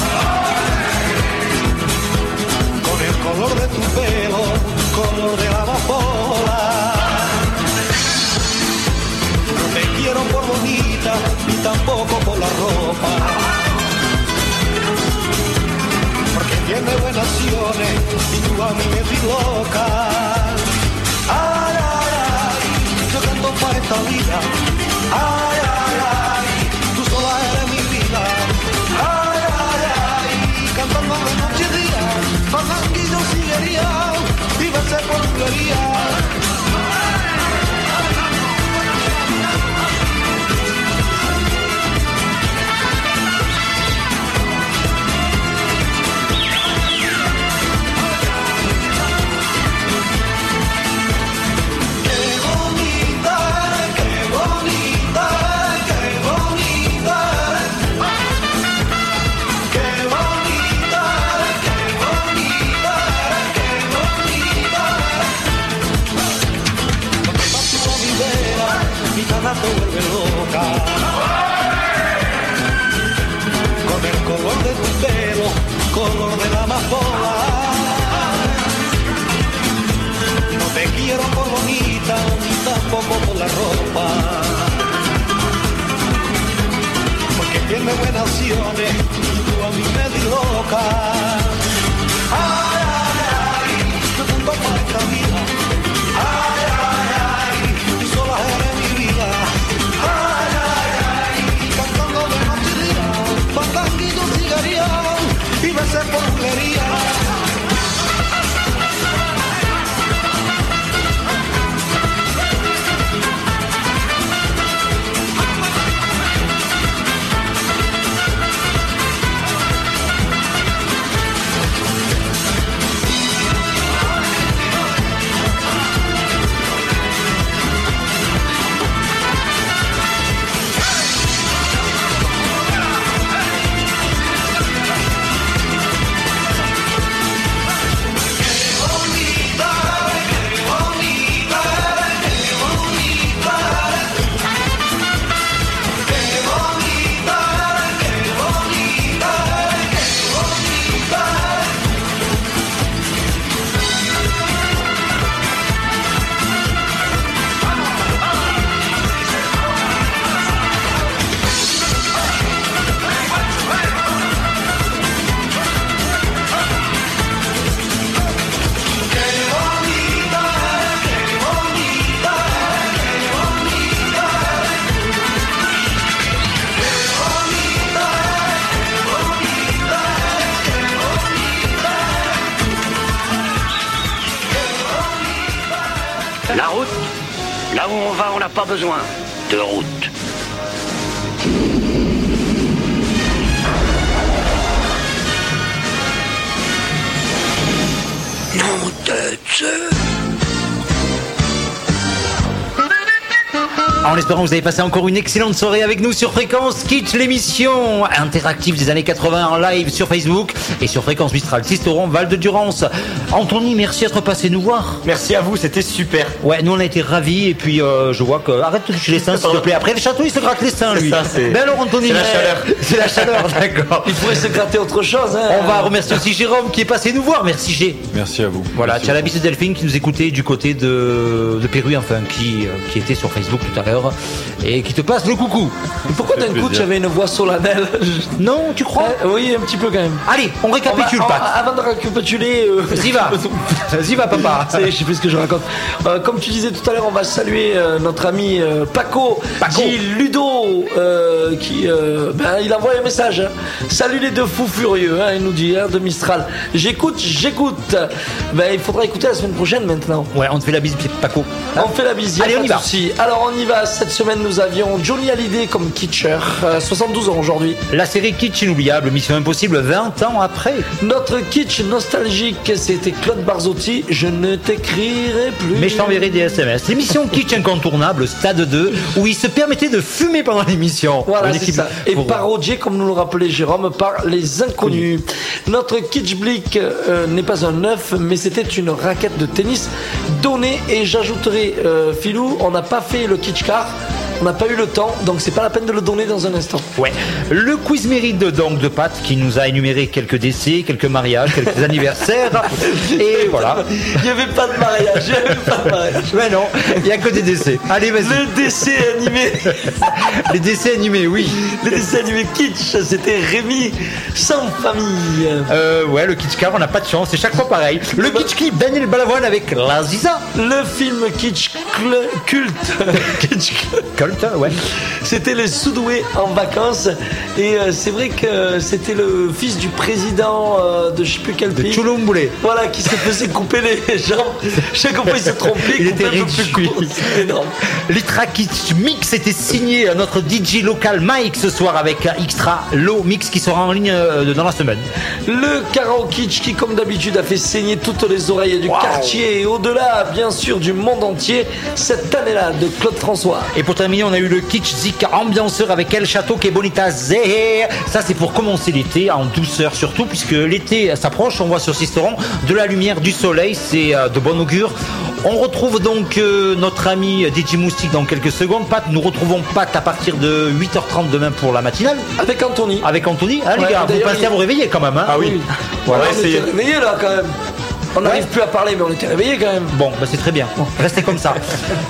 con el color de tu pelo, color de amapola. No te quiero por bonita ni tampoco por la ropa, porque tiene buenas acciones y tú a mí me tienes loca. Ay, ay, ay, yo canto para esta vida. Ay, ay, ay, tú sola eres mi vida. Ay, ay, ay, cantando de noche y día, pasanguillo siguería y besé por Hungría. Te vuelve loca con el color de tu pelo, color de la amapola. No te quiero por bonita ni tampoco por la ropa, porque tiene buenas acciones y tú a mí me di loca. Ay, ay, ay, yo canto para esta vida. Ay, ay, ay, tú sola eres mi vida. Ay, ay, ay, cantando de noche y día, pasanguillo cigarría y besé por Hungría. Là où on va, on n'a pas besoin de route. Nom de Dieu. En espérant que vous avez passé encore une excellente soirée avec nous sur Fréquence Kitsch, l'émission interactive des années quatre-vingts en live sur Facebook et sur Fréquence Mistral Sisteron, Val de Durance. Anthony, merci d'être passé nous voir. Merci à vous, c'était super. Ouais, nous on a été ravis et puis euh, je vois que arrête de toucher les seins s'il te plaît. Après le château, il se gratte les seins lui. Ça, c'est... Ben alors Anthony, c'est la chaleur. C'est la chaleur, d'accord. Il pourrait se gratter autre chose. Hein. On va remercier aussi Jérôme qui est passé nous voir. Merci G. Merci à vous. Voilà, Merci tu as la bise de Delphine qui nous écoutait du côté de, de Pérou, enfin qui, euh, qui était sur Facebook tout à l'heure et qui te passe le coucou. Et pourquoi d'un coup tu avais une voix solennelle? Non, tu crois? euh, Oui, un petit peu quand même. Allez, on récapitule, on va, Pat. on, avant de récapituler, euh... vas-y va, vas-y va, papa. Je sais plus ce que je raconte. Euh, comme tu disais tout à l'heure, on va saluer euh, notre ami euh, Paco, Paco. dit Ludo, euh, qui, euh, ben, il envoie un message. Hein. Salut les deux fous furieux, hein, il nous dit hein, de Mistral. J'écoute, j'écoute. Ben, il faudra écouter la semaine prochaine maintenant. Ouais, on te fait la bise, Paco. Hein on fait la bise. Allez, on y va. Souci. Alors on y va. Cette semaine, nous avions Johnny Hallyday comme Kitcher, euh, soixante-douze ans aujourd'hui. La série Kitsch inoubliable, Mission Impossible, vingt ans après. Notre kitsch nostalgique, c'était Claude Barzotti, Je ne t'écrirai plus. Mais je t'enverrai des S M S. L'émission Kitsch incontournable, Stade deux, où il se permettait de fumer pendant l'émission. Voilà, c'est ça. Et pour... parodié, comme nous le rappelait Jérôme, par les inconnus. Notre kitsch blick euh, n'est pas un œuf, mais c'était une raquette de tennis donnée. Et j'ajouterai, euh, Philou, on n'a pas fait le kitsch car. On n'a pas eu le temps, donc c'est pas la peine de le donner dans un instant. Ouais. Le quiz mérite de donc de Pat qui nous a énuméré quelques décès, quelques mariages, quelques anniversaires. Et voilà. Il n'y avait pas de mariage. Il n'y avait pas de mariage. Mais non, il n'y a que des décès. Allez, vas-y. Le décès animé. Les décès animés, oui. Les décès animés kitsch, c'était Rémi sans famille. Euh, ouais, le kitsch car, on n'a pas de chance, c'est chaque fois pareil. Le kitsch clip, Daniel Balavoine avec L'Aziza. Le film kitsch cl- culte. Kitsch culte. Ouais. C'était les Soudoués en vacances et euh, c'est vrai que c'était le fils du président euh, de je sais plus quel pays. De Chouloumboulé. Voilà, qui se faisait couper les jambes. Chaque fois il se trompait, il était réduit. C'est énorme. L'Itra Kitsch Mix était signé à notre D J local Mike ce soir avec Extra Low Mix qui sera en ligne dans la semaine. Le karaoke kitsch qui comme d'habitude a fait saigner toutes les oreilles du wow. quartier et au-delà bien sûr du monde entier cette année-là de Claude François. Et pour terminer on a eu le Kitsch Zik ambianceur avec El Chateau qui est bonita Zeher. Ça c'est pour commencer l'été en douceur surtout puisque l'été s'approche. On voit sur Sisteron de la lumière, du soleil, c'est de bon augure. On retrouve donc euh, notre ami D J Moustique dans quelques secondes. Pat, nous retrouvons Pat à partir de huit heures trente demain pour la matinale. Avec Anthony. Avec Anthony. Ah les ouais, gars, vous passez il... à vous réveiller quand même. Hein ah oui. Voilà, on était réveillés là quand même. On n'arrive ouais. plus à parler, mais on était réveillés quand même. Bon, bah c'est très bien. Bon, restez comme ça.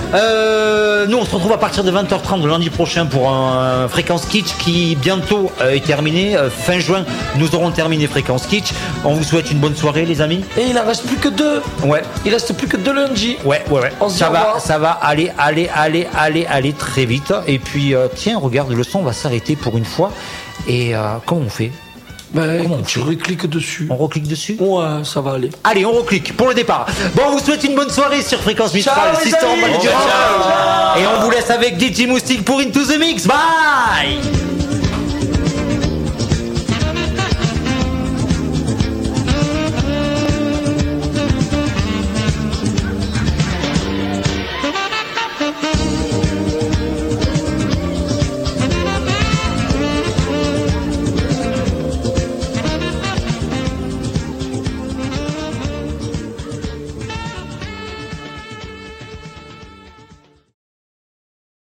euh, nous, on se retrouve à partir de vingt heures trente le lundi prochain pour un Fréquence Kitsch qui bientôt euh, est terminé. Euh, fin juin, nous aurons terminé Fréquence Kitsch. On vous souhaite une bonne soirée, les amis. Et il en reste plus que deux. Ouais. Il reste plus que deux lundis. Ouais, ouais, ouais. On se ça dit va, ça va aller, aller, aller, aller, aller très vite. Et puis, euh, tiens, regarde, le son va s'arrêter pour une fois. Et euh, comment on fait? Bah, écoute, tu recliques dessus. On reclique dessus? Ouais, ça va aller. Allez, on reclique pour le départ. Bon, on vous souhaite une bonne soirée sur Fréquence Mistral. Ciao, Et on vous laisse avec D J Moustique pour Into the Mix. Bye!